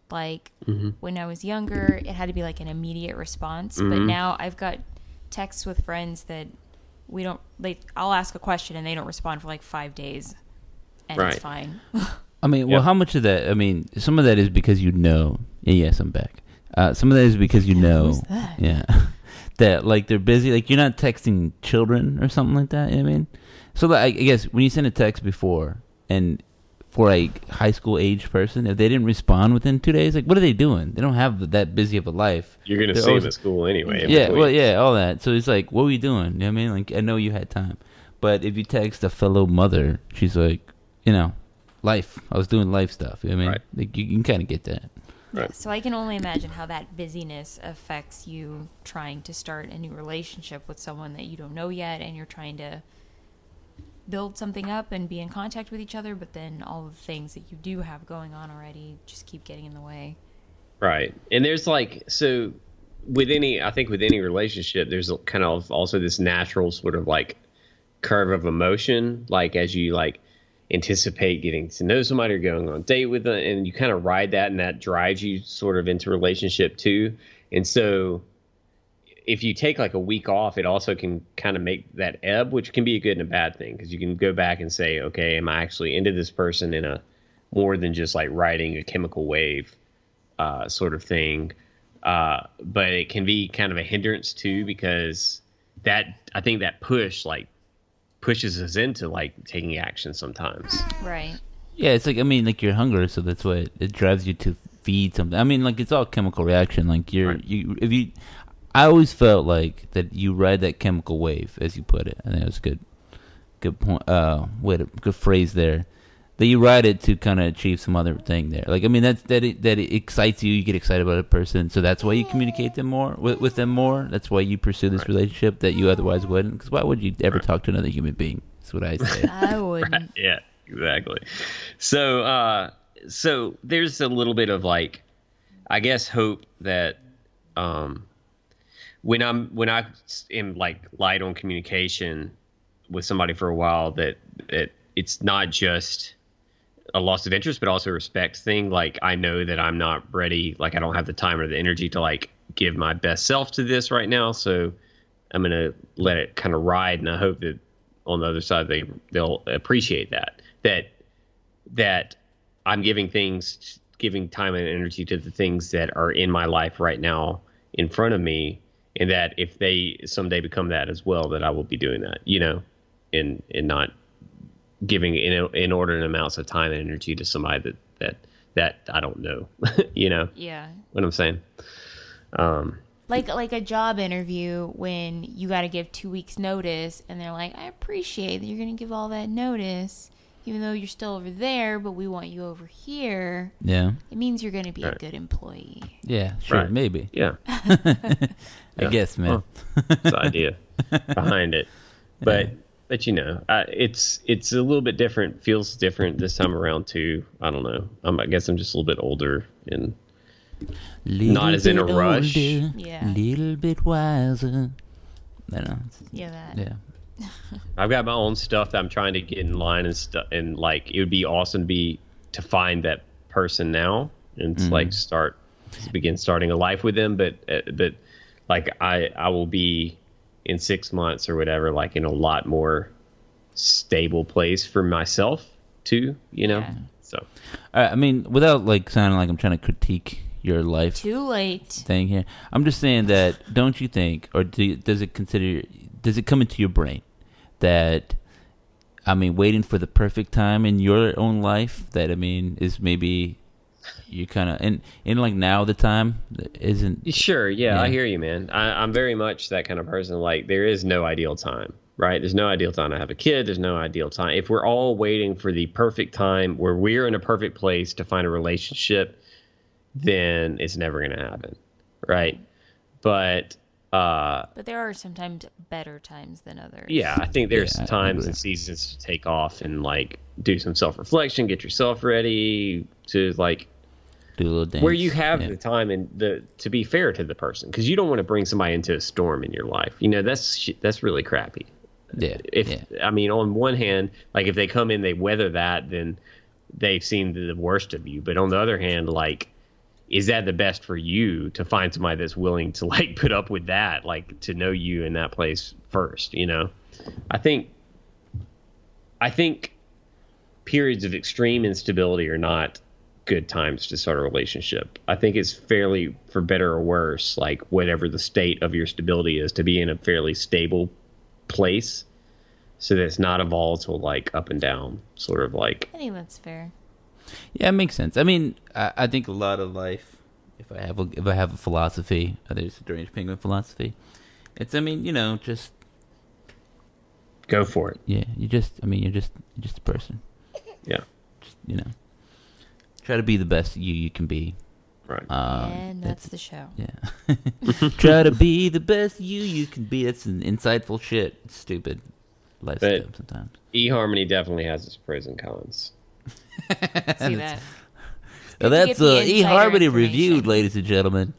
S4: Like
S3: Mm-hmm.
S4: when I was younger, it had to be like an immediate response. But
S3: Mm-hmm.
S4: now I've got texts with friends that we don't, like, I'll ask a question and they don't respond for like five days. And
S3: Right.
S4: it's fine.
S1: I mean, well,
S3: Yep.
S1: how much of that? I mean, some of that is because you know. Yeah, yes, I'm back. Uh, some of that is because you know.
S4: Who's that?
S1: Yeah, that like they're busy. Like you're not texting children or something like that. You know what I mean, so like, I guess when you send a text before and for a high school age person, if they didn't respond within two days, like what are they doing? They don't have that busy of a life.
S3: You're gonna
S1: They're
S3: see
S1: always-
S3: him at school anyway. in
S1: Yeah,
S3: between.
S1: well, yeah, all that. So it's like, what were you doing? You know what I mean? Like, I know you had time. But if you text a fellow mother, she's like, you know, life. I was doing life stuff. You know what I mean?
S3: Right.
S1: Like, you, you can kind of get that.
S3: Right.
S4: So I can only imagine how that busyness affects you trying to start a new relationship with someone that you don't know yet, and you're trying to build something up and be in contact with each other, but then all of the things that you do have going on already just keep getting in the way.
S3: Right. And there's like, so with any, I think with any relationship, there's kind of also this natural sort of like curve of emotion, like as you like anticipate getting to know somebody or going on a date with them, and you kind of ride that, and that drives you sort of into relationship too. And so if you take like a week off, it also can kind of make that ebb, which can be a good and a bad thing, because you can go back and say, okay, am I actually into this person in a more than just like riding a chemical wave uh, sort of thing. Uh, but it can be kind of a hindrance too, because that, I think that push like pushes us into like taking action sometimes.
S4: Right.
S1: Yeah, it's like, I mean, like you're hungry, so that's what it, it drives you to feed something. I mean, like it's all chemical reaction. Like you're,
S3: Right.
S1: you, if you, I always felt like that you ride that chemical wave, as you put it. I think that was a good, good point. Uh, wait, a good phrase there. That you ride it to kind of achieve some other thing there. Like, I mean, that's that it, that it excites you. You get excited about a person, so that's why you communicate them more with, with them more. That's why you pursue this
S3: Right.
S1: relationship that you otherwise wouldn't. Because why would you ever
S3: Right.
S1: talk to another human being? That's what I say.
S4: I wouldn't.
S3: Yeah, exactly. So, uh, so there's a little bit of like, I guess, hope that, um, when I'm, when I am like light on communication with somebody for a while, that, that it's not just a loss of interest, but also a respect thing. Like, I know that I'm not ready. Like, I don't have the time or the energy to like give my best self to this right now. So I'm going to let it kind of ride. And I hope that on the other side, they, they'll appreciate that, that, that I'm giving things, giving time and energy to the things that are in my life right now in front of me. And that if they someday become that as well, that I will be doing that, you know, and, and not giving in, inordinate amounts of time and energy to somebody that, that, that I don't know, you know
S4: Yeah.
S3: what I'm saying? Um,
S4: Like like a job interview when you got to give two weeks notice, and they're like, I appreciate that you're going to give all that notice, even though you're still over there, but we want you over here.
S1: Yeah,
S4: It means you're going to be a
S3: Right.
S4: good employee.
S1: yeah, sure,
S3: Right.
S1: maybe.
S3: yeah,
S1: I
S3: Yeah.
S1: guess, man.
S3: That's the idea behind it. But, but you know, uh, it's, it's a little bit different, feels different this time around too. I don't know. I'm, I guess I'm just a little bit older and
S1: Little
S3: Not as in a
S1: bit
S3: rush.
S1: older,
S4: Yeah.
S1: little bit wiser. I know.
S4: Yeah, that.
S1: Yeah.
S3: I've got my own stuff that I'm trying to get in line and stuff. And like, it would be awesome to be, to find that person now and to, like start, begin starting a life with them. But, uh, but like I, I will be in six months or whatever, like in a lot more stable place for myself too, you know?
S4: Yeah.
S3: So
S1: All right, I mean, without like sounding like I'm trying to critique your life
S4: Too late.
S1: thing here, I'm just saying that don't you think, or do you, does it consider, does it come into your brain that, I mean, waiting for the perfect time in your own life, that I mean, is maybe you kind of in in like now the time isn't.
S3: sure. Yeah,
S1: Yeah.
S3: I hear you, man. I, I'm very much that kind of person. Like, there is no ideal time, right? There's no ideal time to have a kid. There's no ideal time. If we're all waiting for the perfect time where we're in a perfect place to find a relationship, then it's never going to happen, right? But uh,
S4: But there are sometimes better times than others.
S3: yeah, I think there's
S1: Yeah, I
S3: times
S1: agree.
S3: and seasons to take off and like do some self-reflection, get yourself ready to like
S1: Do a little dance.
S3: where you have
S1: Yeah.
S3: the time and the to be fair to the person, because you don't want to bring somebody into a storm in your life. You know, that's sh- that's really crappy.
S1: Yeah.
S3: If
S1: yeah.
S3: I mean, on one hand, like if they come in, they weather that, then they've seen the worst of you. But on the other hand, like is that the best for you to find somebody that's willing to like put up with that, like to know you in that place first, you know? I think, I think periods of extreme instability are not good times to start a relationship. I think it's fairly, for better or worse, like whatever the state of your stability is, to be in a fairly stable place so that it's not a volatile, like up and down sort of like.
S4: I think that's fair.
S1: Yeah, it makes sense. I mean, I, I think a lot of life, if I have a, if I have a philosophy, I think it's a Deranged Penguin philosophy. It's, I mean, you know, just
S3: go for it.
S1: Yeah, you just, I mean, you're just, you're just a person.
S3: Yeah.
S1: Just, you know, try to be the best you you can be.
S3: Right.
S1: Um,
S4: and that's the show.
S1: Yeah. Try to be the best you you can be. That's an insightful shit. It's stupid. Life's
S3: But-
S1: dumb sometimes.
S3: eHarmony definitely has its pros and cons.
S4: See that.
S1: Now
S4: to
S1: that's
S4: get the
S1: uh,
S4: insider
S1: eHarmony
S4: information.
S1: reviewed, ladies and gentlemen.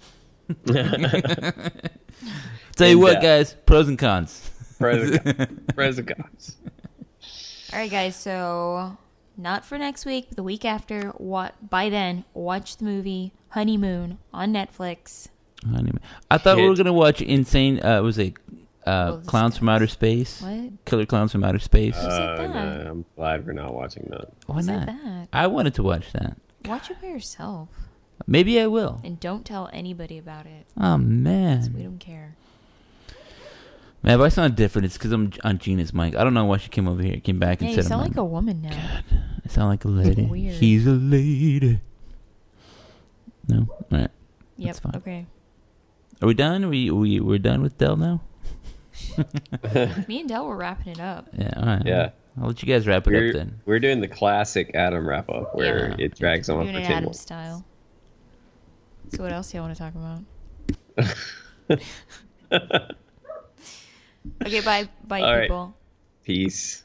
S1: Tell you
S3: In
S1: what,
S3: depth.
S1: guys, pros and cons.
S3: Pros and cons. Pros and cons.
S4: All right, guys. So not for next week, but the week after. What by then? Watch the movie Honeymoon on Netflix.
S1: I thought we were
S3: Hit.
S1: gonna watch Insane. Uh, was it uh,
S4: Oh, this
S1: Clowns from
S4: guy's-
S1: Outer Space?
S4: What?
S1: Killer Clowns from Outer Space.
S4: said
S3: Uh,
S4: that?
S3: no, I'm glad we're not watching that.
S1: Why
S4: Who said
S1: not?
S4: that?
S1: I wanted to watch that.
S4: Watch it by yourself
S1: Maybe I will.
S4: and don't tell anybody about it.
S1: Oh
S4: 'Cause we
S1: man,
S4: don't care.
S1: man, if I sound different, it's because I'm on Gina's mic. I don't know why she came over here, came back and
S4: Yeah, you
S1: said,
S4: sound
S1: I'm
S4: like a woman now.
S1: I sound like a lady.
S4: Weird.
S1: She's a lady. No, all right.
S4: Yep.
S1: That's fine.
S4: Okay.
S1: Are we done? Are we we we're done with Dell now?
S4: Me and Del were wrapping it up.
S1: Yeah, all right.
S3: Yeah.
S1: I'll let you guys wrap it
S3: We're,
S1: up then.
S3: we're doing the classic Adam wrap up where
S1: Yeah.
S3: it drags on
S4: Doing
S3: for
S4: it
S3: ten
S4: Adam
S3: more.
S4: style. So what else do you want to talk about? Okay, bye, bye,
S3: All right.
S4: people.
S3: Peace.